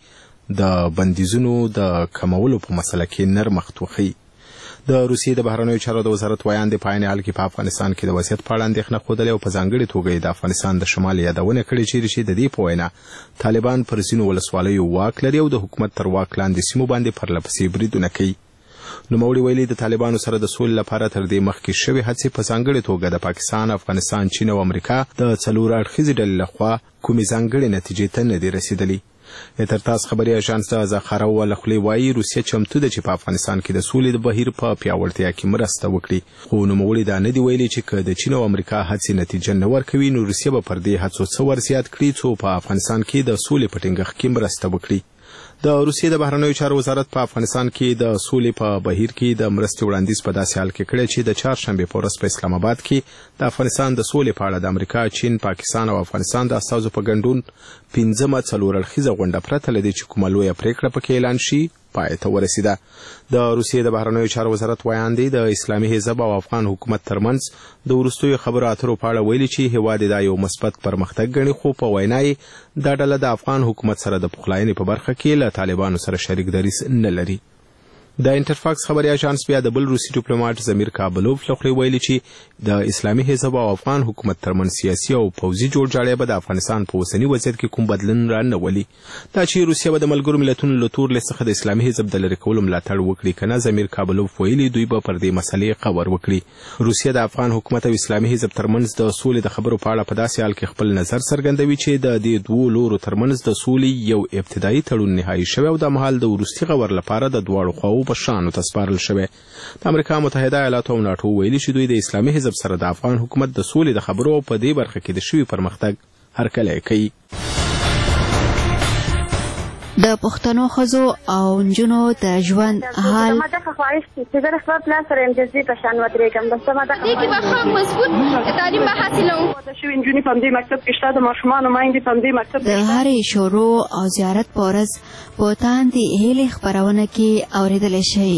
د بندیزونو د کمولو په مسله کې نرمښت وښیي. د روسیې د بهرنیو چارو د وزارت ویاندې په عین حال کې په افغانستان کې د وضعیت په اړه اندېښنه ښودلې او په ځانګړې توګه د افغانستان د شمال یادونه کړې چې د دې په وینا طالبان پر ځینو ولسوالیو واک لري او د حکومت تر واک لاندې سیمو باندې پرله پسې بریدونه کوي. نوموړي ویلي د طالبانو سره د سولې لپاره تر دې مخکې شوې هڅې په ځانګړې توګه د پاکستان، افغانستان، چین او امریکا د څلور اړخیزې ډلې لخوا کومې ځانګړې نتیجې ته نه دي رسېدلې. ایترتاس خبري اژانس د زاخارووا له خولې وایي روسیه چمتو ده چې په افغانستان کې د سولې د بهیر په پیاوړتیا کې مرسته وکړي. خو نوموړي دا نه دي ویلي چې که د چین او امریکا هڅې نتیجه نه ورکوي نو روسیه به پر دې هڅو څه ورزیات کړي څو په افغانستان کې د سولې په ټینګښت کې مرسته وکړي. د روسیې د بهرنیو چارو وزارت په افغانستان کې د سولې په بهیر کې د مرستې وړاندیز په داسې حال کې کړی چې د چهارشنبې په ورځ په اسلام آباد کې د افغانستان د سولې په اړه د امریکا، چین، پاکستان او افغانستان د استازو په ګډون 5مه څلور اړخیزه غونډه پرته له دې چې کومه لویه پریکړه پکې اعلان شي پای ته ورسیده. د روسیې د بهرنیو چارو وزارت ویاندې د اسلامي حزب او افغان حکومت ترمنځ د وروستیو خبرو اترو په اړه ویلي چې هیواد دا یو مثبت پرمختګ ګڼي خو په وینا یې دا ډله د افغان حکومت سره د پخلاینې په برخه کې له طالبانو سره شریک دریځ نه لري. د انټرفاکس خبري اژانس بیا د بل روسي ډیپلوماټ زمیر کابلوف له خولې ویلي چې د اسلامي حزب او افغان حکومت ترمنځ سیاسي او پوځي جوړجاړی به د افغانستان په اوسني وضعیت کې کوم بدلون رانهولي. دا چې روسیه به د ملګرو ملتونو له تور لیست څخه د اسلامي حزب د لرې کولو ملاتړ وکړي که نه زمیر کابلوف ویلي دوی به پر دې مسلې غور وکړي. روسیه د افغان حکومت او اسلامي حزب ترمنځ د سولې د خبرو په اړه په داسې حال کې خپل نظر څرګندوي چې د دې دوو لورو ترمنځ د سولې یو ابتدایي تړون نهایي شوی او د مهال د وروستي غور لپاره د دواړو خواو په شانو تسپارل شوی. د امریکا متحده ایالاتو او ناټو ویلي چې دوی د اسلامي حزب سره د افغان حکومت د سولې د خبرو په دې برخه کې د شوي پرمختګ هرکلی کوي. د پښتنو ښځو او نجونو د ژوند حال دې کې تعلیم به حاصلوم شوي نجونې په دې مکتب کې شته د ماشومانو میندې په دې مکتب د هرې شروع او زیارت په ورځ په تاندې هیلې خپرونه کې اورېدلی شئ.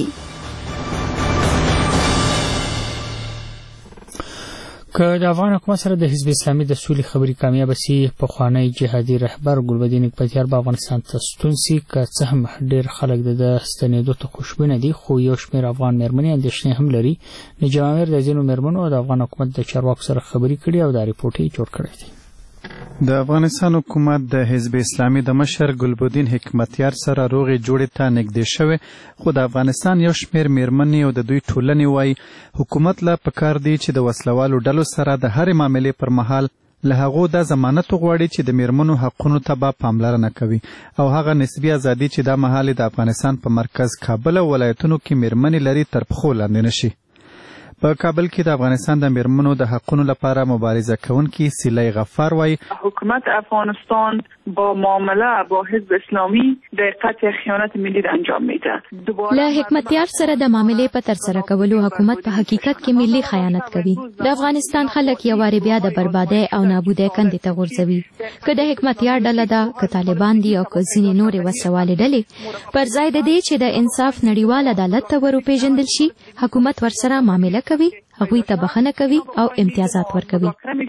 که د افغان حکومت سره د حزب اسلامي د سولې خبرې کامیاب شي پخوانی جهادي رهبر ګلبدین اکبتیار به افغانستان ته ستون شي که څه هم ډېر خلک د ستنېدو ته خوشبینه دي خو یو شمېر افغان مېرمنې اندېښنې هم لري. نجم امیر د ځینو مېرمنو د افغان حکومت د چارواکو سره خبرې کړي او دا ریپورټ یې جوړ کړی دی. د افغانستان حکومت د حزب اسلامي د مشر ګلبدین حکمتیار سره روغې جوړې ته نږدې شوی خو د افغانستان یو شمېر مېرمنې او د دوی ټولنې وایي حکومت له پکار دی چې د وسلوالو ډلو سره د هرې معاملې پر مهال له هغو دا ضمانت وغواړي چې د مېرمنو حقونو ته به پاملرنه کوي او هغه نسبي ازادي چې دا مهال د افغانستان په مرکز کابل او ولایتونو کې مېرمنې لري تر پښو لاندې نشي. په کابل کې د افغانستان د مېرمنو د حقونو لپاره مبارزه کوونکي سیلای غفار وایي حکومت افغانستان با معامله با حزب اسلامی د قطع خیانت ملی را انجام میده. له حکمتیار سره د معاملې په تر سره کولو حکومت په حقیقت کې ملي خیانت کوي. د افغانستان خلک یو واره بیا د بربادۍ او نابودۍ کندې ته غورځوي. که د حکمتیار ډله ده که طالبان دي او که ځینې نورې وسوالې ډلې پر ځای د دې چې د انصاف نړیوال عدالت ته وروپېژندل شي حکومت ورسره معامله کوي هغوی ته بخښنه کوي او امتیازات ورکوي.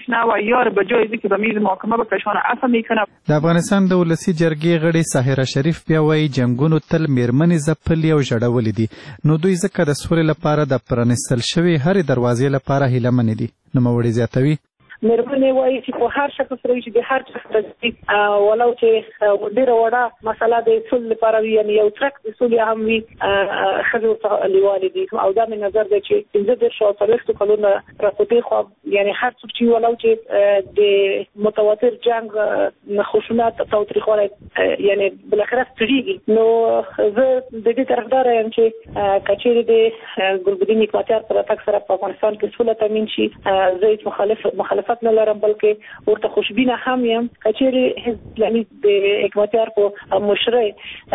د افغانستان د ولسي جرګې غړي ساحره شریف بیا وایي جنګونو تل مېرمنې ځپلي او ژړولې دي نو دوی ځکه د سولې لپاره د پرانیستل شوې هرې دروازې لپاره هیله منې دي. نوموړي زیاتوي مېرمنې وایي چې په هر شخص سره چې د هر چا سره ولو چې ډېره وړه مسله د صلح لپاره وي یعنی یو څرک د صلح هم وي ښځو ته لیوالې دي او دا مې نظر دی چې 15 کلونه راپورې خو یعنی هر څوک چې ولو چې د متواتر جنگ نه خشونت تاوتریخوالی یعنی بالاخره ستړيږي نو زه د دې طرفدار یم چې کچېرې د ګلبدین حکمتیار پر تک سره په افغانستان کې سوله تامین شي زه هیڅ مخالفت نه لرم بلکې ورته خوشبینه هم یم کچېرې حزب اسلامي د حکمتیار په مشرۍ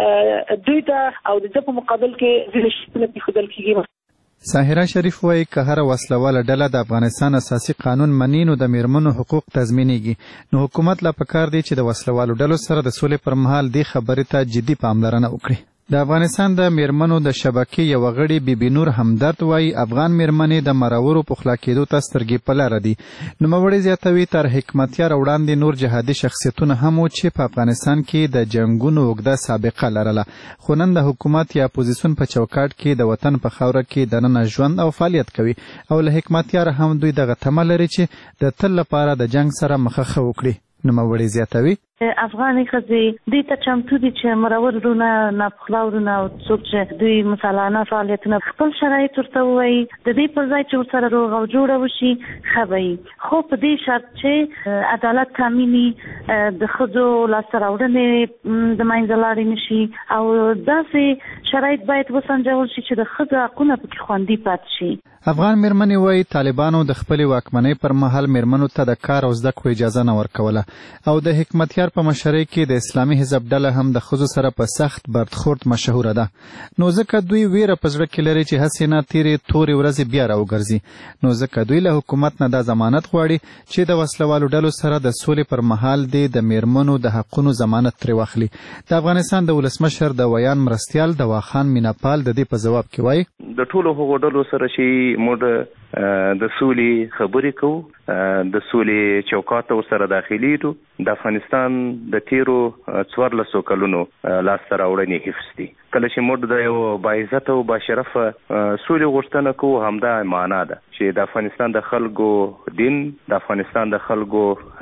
دوی ته او د په مقابل کې ځینې شیونه پرېښودل کېږي. ساحره شریف وایي که هره وسلواله ډله د افغانستان اساسي قانون مني نو د میرمنو حقوق تضمینېږي نو حکومت لا پکار دی چې د وسلوالو ډلو سره د سولې پر مهال دې خبرې ته جدي پاملرنه وکړي. د افغانستان د میرمنو د شبکې یو غړي بیبي نور همدرد وایي افغان میرمنې د مرورو پخلا کېدو ته سترګې په لاره دي. نوموړې زیاتوي تر حکمتیار وړاندې نور جهادي شخصیتونه هم وو چې په افغانستان کې د جنګونو اوږده سابقه لرله خو نن د حکومت یا اپوزیسون په چوکاټ کې د وطن په خاوره کې دننه ژوند او فعالیت کوي او له حکمتیار هم دوی دغه تمه لري چې د تل لپاره د جنګ سره مخه وکړي. نوموړې زیاتوي افغاني ښځې دې ته چمتو دي چې مرور ورونه ناپخلا ورونه او څوک چې دوی مسلانه فعالیتونه خپل شرایط ورته ووایي د دې پر ځای چې ورسره روغ او جوړه وشي ښه به وي خو په دې شرط چې عدالت تامیني د ښځو لاسته راوړنې د منځه لاړې نه شي او داسې شرایط باید وسنجول شي چې د ښځو حقونه پکې خوندي پاتې شي. افغان میرمنې وایي طالبانو د خپلې واکمنۍ پر مهال میرمنو ته د کار او زده کړو اجازه نه ورکوله او د حکمتیار په مشرۍ کې د اسلامي حزب ډله هم د ښځو سره په سخت برخورد مشهوره ده نو ځکه دوی ویره په زړه کې لري چې هسې نه تیرې تورې ورځې بیا راوګرځي نو ځکه دوی له حکومت نه دا ضمانت غواړي چې د وسلوالو ډلو سره د سولې پر مهال د میرمنو د حقونو ضمانت ترې واخلي. د افغانستان د ولسمشر د ویان مرستیال دواخان میناپال د دې په ځواب کې وایي د ټولو هغو ډلو سره چې موږ د سولې خبرې کوو د سولې چوکاټ ته ورسره داخلېږو د افغانستان د تیرو 14 کلونو لاسته راوړنې حفظ دي. کله چې موږ د یو باعزته او باشرفه سولې غوښتنه کوو همدا معنا ده چې د افغانستان د خلکو دین د افغانستان د خلکو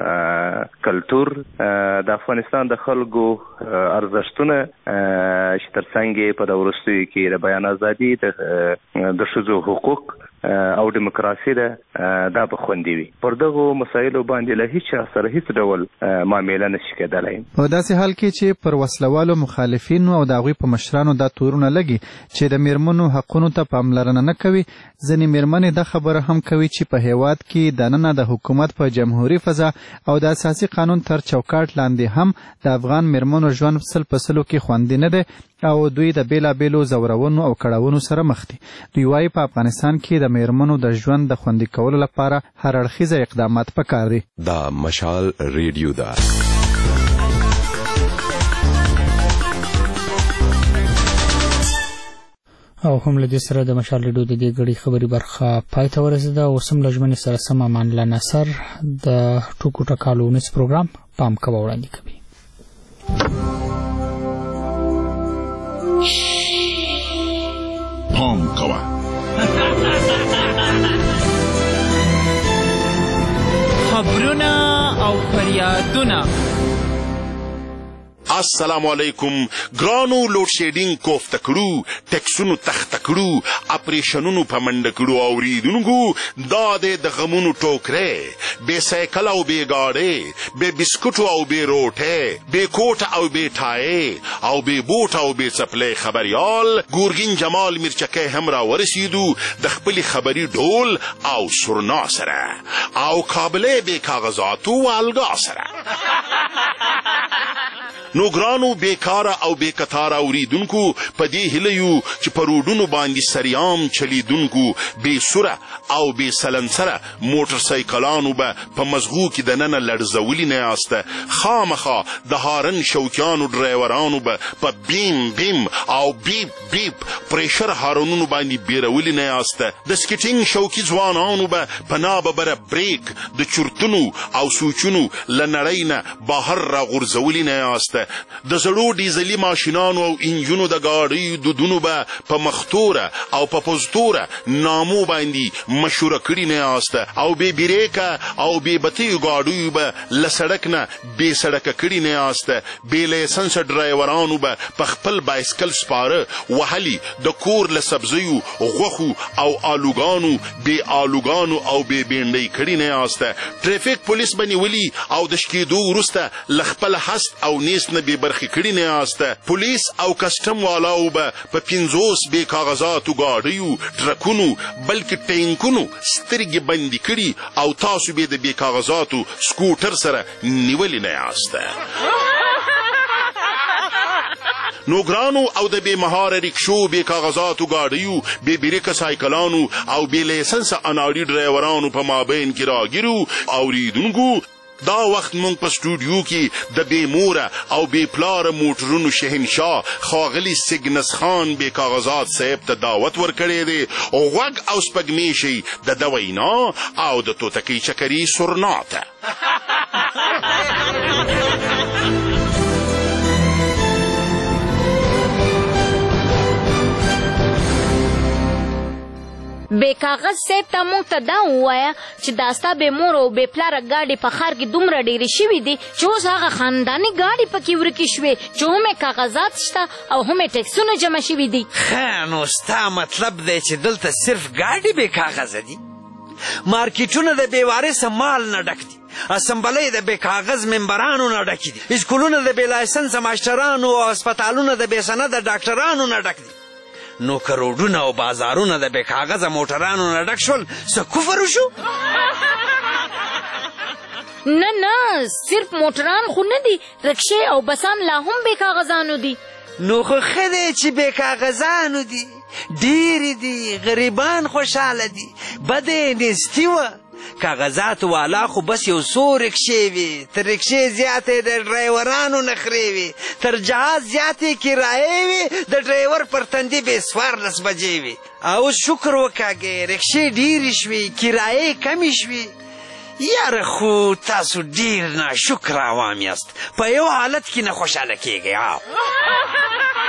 کلتور د افغانستان د خلکو ارزښتونه چې ترڅنګ په د وروستیو کې د بیان ازادي د ښځو حقوق او دیموکراسي ده دا به خوندي وي. پر دغو مسایلو باندې له هیڅ چا سره هیڅ ډول معامله نشي کېدلی. په داسې حال کې چې پر وسلوالو مخالفینو او د هغوی په مشرانو دا تورونه لګي چې د میرمنو حقونو ته پاملرنه نه کوي ځینې میرمنې دا خبره هم کوي چې په هیواد کې دننه د حکومت په جمهوري فضا او د اساسي قانون تر چوکاټ لاندې هم د افغان میرمنو ژوند په 100% کې خوندي نه دی او دوی د بیلابیلو زورونو او کړاوونو سره مخ دي. دوی وايي په افغانستان کې د میرمنو د ژوند د خوندي کولو لپاره هر اړخیزه اقدامات پکار دي. دا مشال ریډیو ده. او هم له دې سره د مشال ریډیو د دې غړي خبري برخه پای ته ورسېده او سم لجمنې سره سم امان الله نصر د ټوکو ټکالو نس پروګرام پام کوي وړاندې کوي. پام کوه خبرونه او فریادونه. السلام علیکم ګرانو لوډ شیډینګ کوفته کړو ټیکسونو تخته کړو اپریشنونو په منډه کړو اوریدونکو دا د غمونو ټوکرې بې سایکل او بې ګاډۍ بې بسکټو او بې روټۍ بې کوټ او بې ټای او بې بوټ او بې څپلۍ خبریال ګورګین جمال میرچکی هم را ورسېدو د خپلې خبري ډول او سرنا سره او کابلې بې کاغذاتو و الګا سره. نو ګرانو بیکاره او بیکتاره اوریدونکو په دې هیله یو چې په روډونو باندې سریام چلیدونکو بې سوره او بې سلنسره موټر سایکلانو به په مزغو کې دننه لړزولي نه یاسته خامخا د هارن شوکیانو ډرایورانو به په بیم بیم او بیپ بیپ پریشر هارنونو باندې بیرولي نه یاسته د سکیټینګ شوکي ځوانانو به په ناببره بریک د چورتونو او سوچونو له نړۍ نه بهر راغورځولي نه یاسته د زړو ډیزلي ماشینانو او انجونو د ګاډیو دودونو به په مختوره او په پوزتوره نامو باندې مشهوره کړي نه یاست او بې بریکه او بې بتیو ګاډیو به له سړک نه بې سړکه کړي نه یاست بې لایسنسه ډرایورانو به په خپل بایسکل سپاره وهلي د کور له سبزیو غوښو او آلوګانو بې آلوګانو او بې بینډۍ کړي نه یاست ټریفیک پولیس به نیولي او د شکېدو وروسته له خپل هست او نیست نه بې برخې کړي نه یاست پولیس او کسټم والاو به په 50 بې کاغذاتو ګاډیو ټرکونو بلکې ټینکونو سترګې بندې کړي او تاسو به د بې کاغذاتو سکوټر سره نیولي نه یاست نو ګرانو او د بې مهاره ریکشو بې کاغذاتو ګاډیو بې بریکه سایکلانو او بې لایسنسه اناړي ډرایورانو په مابین کې راګیرو اوریدونکو دا وخت مونږ په سټوډیو کې د بې موره او بې پلاره موټرونو شهنشاه ښاغلي سګنس خان بې کاغذات صاحب ته دعوت ورکړی دی غوږ او سپږمې شي د ده وینا او د توتکۍ چکري سرنا ته بې کاغذ صاحب ته موږ ته دا ووایه چې دا ستا بې مور او بې پلاره ګاډې په ښار کې دومره ډېرې شوي دي چې اوس هغه خانداني ګاډې پکې ورکې شوې چې هم یې کاغذات شته او هم یې ټیکسونه جمع شوي دي ښه نو ستا مطلب دی چې دلته صرف ګاډې بې کاغذه دي مارکیټونه د بې وارثه مال نه ډک دي اسمبلۍ د بې کاغذ ممبرانو نه ډکې دي اسکولونه د بې لایسنسه ماشټرانو او اسپتالونه د بې سنده ډاکټرانو نه ډک دي نو که روډونه او بازارونه د بې کاغذه موټرانو نه ډک شول څه کفر وشو نه صرف موټران خو نه دي رکشې او بسان لا هم بې کاغذانو دي نو خو ښه دی چې بې کاغذانو دي ډېرې دي غریبان خوشحاله دي بده یې نیستي وه کاغذاتو والا خو بس یو څو رکشې وي تر رکشې زیاتې د ډرایورانو نخرې وي تر جهاز زیاتې کرایې وي د ډرایور پر تندي بې 14 بجې وي او شکر وکاږې رکشې ډېرې شوې کرایې کمې شوې یاره خو تاسو ډېر ناشکره عوام یاست په یو حالت کې نه خوشحاله کېږئ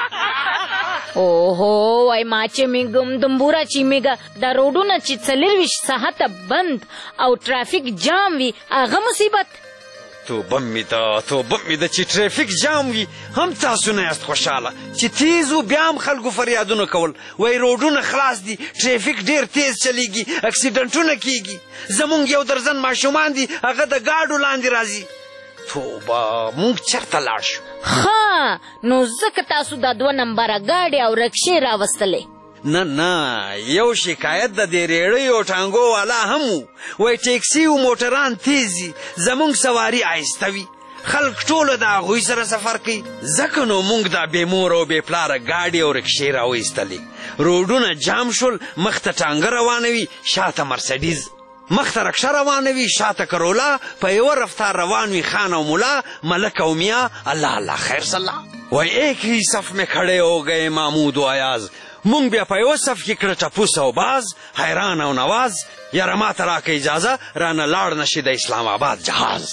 اوهو وای ما چې میږم دمبوره چې میږه دا روډونه چې 24 ساعته بند او ټرافیک جام وي هغه مصیبت توبه مې ده چې ټرافیک جام وي هم تاسو نه یاست خوشحاله چې تیز و بیا هم خلکو فریادونه کول وای روډونه خلاص دي ټرافیک ډېر تیز چلیږي اکسیډنټونه کیږي زمونږ یو درزن ماشومان دي هغه د گاډو لاندې راځي توبه مونږ چېرته لاړ شو ښه نو ځکه تاسو دا 2 نمبره ګاډې او رکشې راوستلې نه یو شکایت د دې ریړیو ټانګو والا هم وای ټیکسي او موټران تیزي زمونږ سواري آهسته وي خلک ټوله د هغوی سره سفر کوي ځکه نو موږ دا بې مور او بې پلاره ګاډې او رکشې راوایستلې روډونه جام شول مخته ټانګه روانه وي شاته مرسډیز مخته رکشه روانه وي شاته کرولا په یوه رفتار روان وي خان او ملا ملک او میاں الله خیر صلی وای ایک ہی صف میں کھڑے ہو گئے محمود و ایاز مونږ بیا په یو صف کې کړه ټپوس او باز حیران او نواز یاره ماته راکړه اجازه رانه لاړ نشي د اسلام آباد جهاز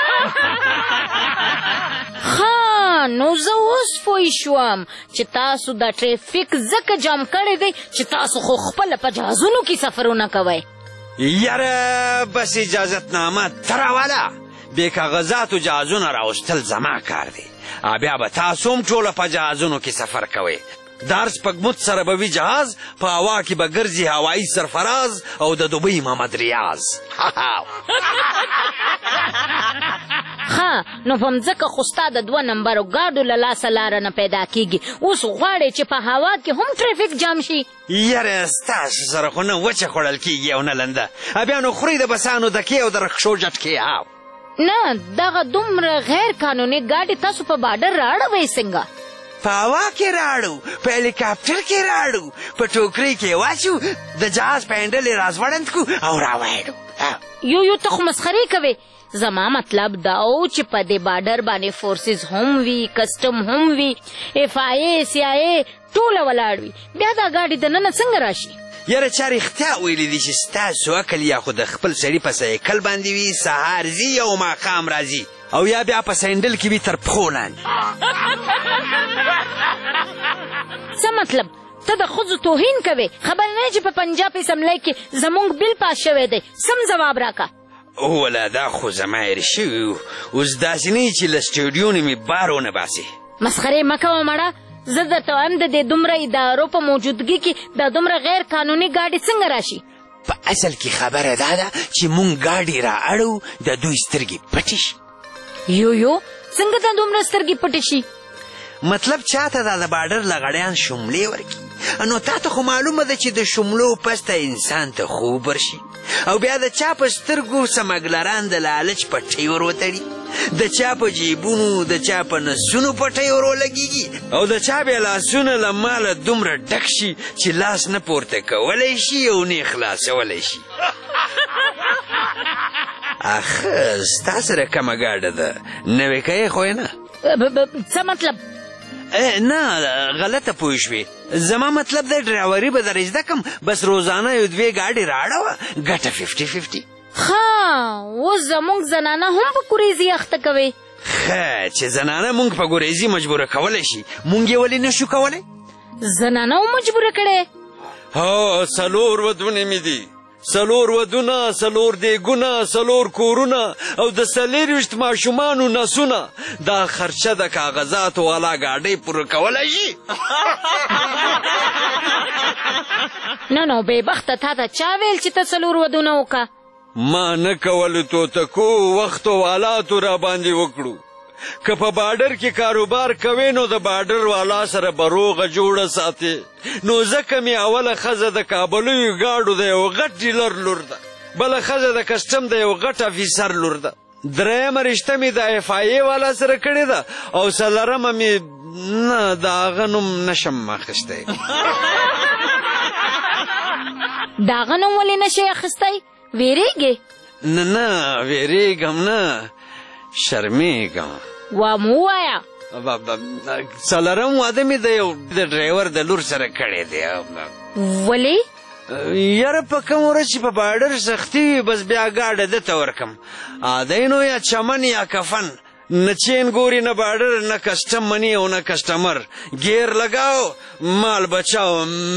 ها نو زه اوس پوه شوم چې تاسو دا ټریفیک ځکه جام کړی دی چې تاسو خو خپله په جهازونو کې سفرونه کوئ یاره بس اجازتنامه ته راوله بې کاغذاتو جهازونه راوستل زما کار دی بیا به تاسو هم ټوله په جهازونو کې سفر کوئ دار سپګموت سره به وي جهاز په هوا کې به ګرځي هوایي سرفراز او د دوبۍ محمد ریاض ها نو په مځکه خو ستا د 2 نمبرو ګاډو له لاسه لاره نه پیدا کېږي اوس غواړې چې په هوا کې هم ټریفیک جام شي یاره ستاسو سره خو نه وچه خوړل کېږي او نه لنده بیا نو خورئ د بسانو دکې او د رکشو جټکې نه دغه دومره غیر قانوني ګاډې تاسو په باډر راړوئ څنګه په هوا کې راړو په هلیکاپټر کې راړو په ټوکرۍ کې واچو د جهاز په هنډل یې راځوړند کړو او راوایډو یو ته خو مسخرې کوې زما مطلب دا و چې په دې باډر باندې فورسز هم وي کسټم هم وي اف آی ای سی آی ای ټوله ولاړ وي بیا دا ګاډي دننه څنګه راشي یاره چا رښتیا ویلي دي چې ستاسو عقل یا خو د خپل سړي په سایکل باندې وي سهار ځي او ماښام راځي او یا بیا په سینډل کې وي تر پښو لاندې. څه مطلب؟ ته د ښځو توهین کوې؟ خبر نه چې په پنجاب اسمبلی کې زموږ بل پاس شوی دی. سم جواب راکړه. ولا دا خو زما هېر شوي وو. اوس داسې نه چې له سټوډیو نه مې بار ونه باسې. مسخرې مه کوه مړه. زه درته وایم د دې دومره ادارو په موجودګي کې دا دومره غیر قانوني ګاډي څنګه راشي؟ په اصل کې خبره دا ده چې مونږ ګاډي را اړو د دوی سترګې پټې شي. یو څنګه دا دومره سترګې پټې شي؟ مطلب چاته دا د باډر لغړیان شملې ورکي. نو تا ته خو معلومه ده چې د شملو پسته انسان ته خوب ورشي او بیا د چا په سترګو سمګلران د لالچ پټۍ ور وتړي، د چا په جیبونو د چا په نسونو پټۍ ور ولګېږي او د چا بیا لاسونه له ماله دومره ډک شي چې لاس نه پورته کولی شي او نه خلاصولی شي. اخه ستا سره کمه ګاډه ده، نوې کوې خو یې نه. څه مطلب؟ نه غلطه پوه شوې. زما مطلب دی ډرایوري به در زده کم، بس روزانه یو دوې ګاډې راړوه، ګټه 50-50. ښه اوس زموږ زنانه هم په ګریزي اخته کوي. ښه چې زنانه مونږ په ګریزي مجبوره کولی شي، مونږ یې ولې نشو کولی؟ زنانه هم مجبوره کړې؟ هو 4 ودونه مې دي، 4 ودونه، 4 دیګونه، 4 کورونه او د 24 ماشومانو نسونه. دا خرچه د کاغذاتو والا ګاډۍ پوره کولی شي؟ نو بې بخته تا ته چا ویل چې ته 4 ودونه وکړه؟ ما نه کولو توتکو وخت او حالاتو را باندې وکړو. که په باډر کې کاروبار کوې نو د باډر والا سره به روغه جوړه ساتې. نو ځکه مې اوله ښځه د کابلیو ګاډو د یو غټ ډیلر لور ده، بله ښځه د کسټم د یو غټ افیسر لور ده، درېیمه رشته مې د FIA والا سره کړې ده او څلورمه مې نه د هغه نوم نشم اخیستی. د هغه نوم ولې نشئ اخیستی؟ ویرېږې؟ نه ویرېږم نه، شرمېږم. وام ووایه. څلورم واده مې د یو د ډرایور د لور سره کړی دی. ولې؟ یاره په کوم ورځ چې په باډر سختي وي بس بیا ګاډه دته ورکم. دی نو یا چمن یا کفن، نه چین ګوري نه باډر نه کسټم مني او نه کسټمر. ګیر لګاو مال بچاو.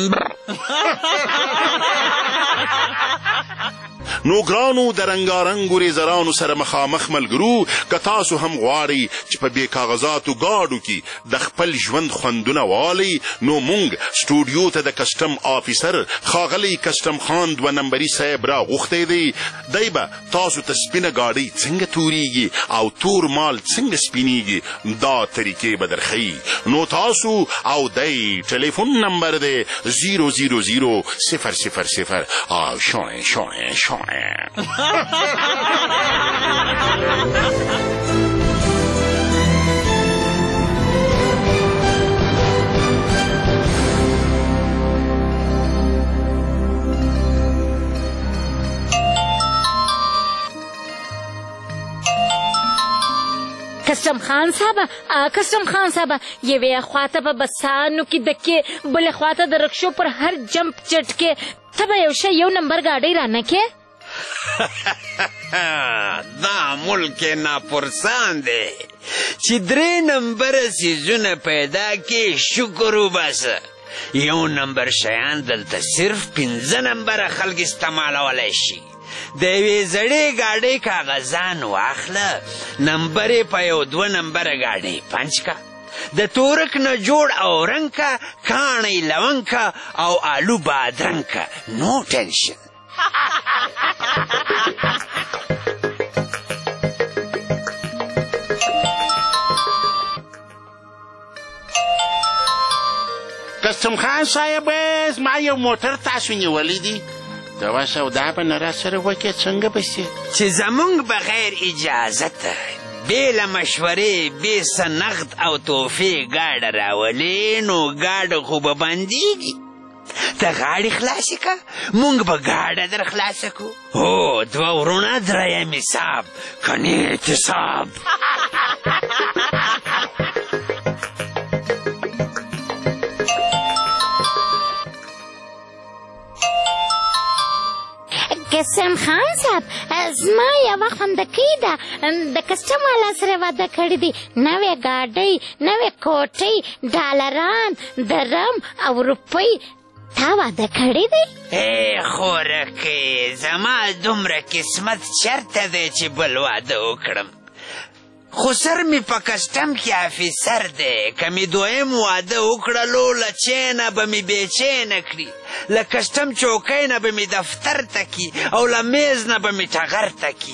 نو ګرانو د رنګارنګو ریزرانو سره مخامخ ملګرو، که تاسو هم غواړئ چې په بې کاغذاتو ګاډو کې د خپل ژوند خوندونه والئ، نو موږ سټوډیو ته د کسټم آفیسر ښاغلی کسټم خان 2 نمبري صاحب را غوښتی دی. دی به تاسو ته سپینه ګاډۍ څنګه توریږي او تور مال څنګه سپینیږي دا طریقې به درښیي. نو تاسو او دی ټلیفون نمبر دی 000 او شوئ. کسټم خان صاحبه یوې خواته به بسانو کې دکې، بلې خواته د رکشو پر هر جمپ چټکې. ته به یو شی یو نمبر ګاډۍ رانه کې؟ دا ملک ناپرسان دی چې 3 نمبره سیزونه پیدا کې شکر وباسه. 1 نمبر شیان دلته صرف 5 نمبره خلک استعمالولی شي. د یوې زړې ګاډۍ کاغذان واخله، نمبر یې په یو 2 نمبره ګاډۍ پنچ کا، د تورک نه جوړ او رنګ کا، کاڼی لونګ کا او آلو بادرنګ کا. نو ټینشن. کسټم خان صاحب زما یو موټر تاسو نیولی دی، دوا سودا به نه را سره وکړې څنګه به سي؟ چې زمونږ بغیر اجازته بې له مشورې بې څه نغد او تحفې ګاډه راولې نو ګاډه خو به بندېږي. ته غاړې خلاصې که مونږ به ګاډه در خلاصه کړو. هو 2 ورونه 3 حساب کنې اعتصاب. قسم خان صاحب زما یوه خندکۍ ده د کسټم والا سره واده کړی دی نوې ګاډۍ نوې کوټۍ ډالران درم او روپۍ تا واده کړی دی ای خورکې زما دومره قسمت چرته دی چې بل واده وکړم خو سر می په کسټم کې افیسر دی که می دویم واده وکړلو له چینه به می بېچینه کړي له کسټم چوکۍ نه به می دفتر ته کي او له میز نه به می ټغر ته کي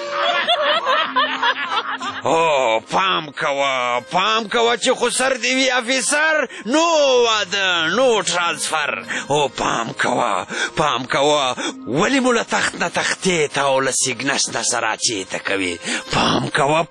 او پام کوه چې خو سر دی وي افیسر نو واده نو ترانسفر او پام کوه ولې مو له تخت نه تختې ته او له سیګنس نه سره چېته کوي پام کوه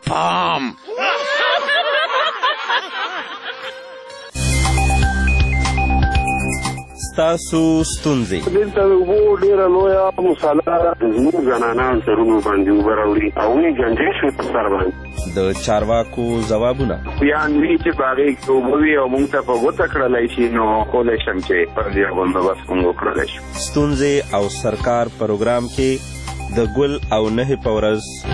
ستاسو ستونزې دلته د اوبو ډېره لویه مسله زموږ زنانان سرونو باندې اوبه راوړي او ونې جنجې شوې په سر باندې د چارواکو ځوابونه یان وي چې په هغې کې اوبه وي او موږ ته په ګوته کړلی شي نو کولی شم چې پر دې بندوبست موږ وکړلی شو ستونزې او سرکار پروګرام کې د ګل او نهې په ورځ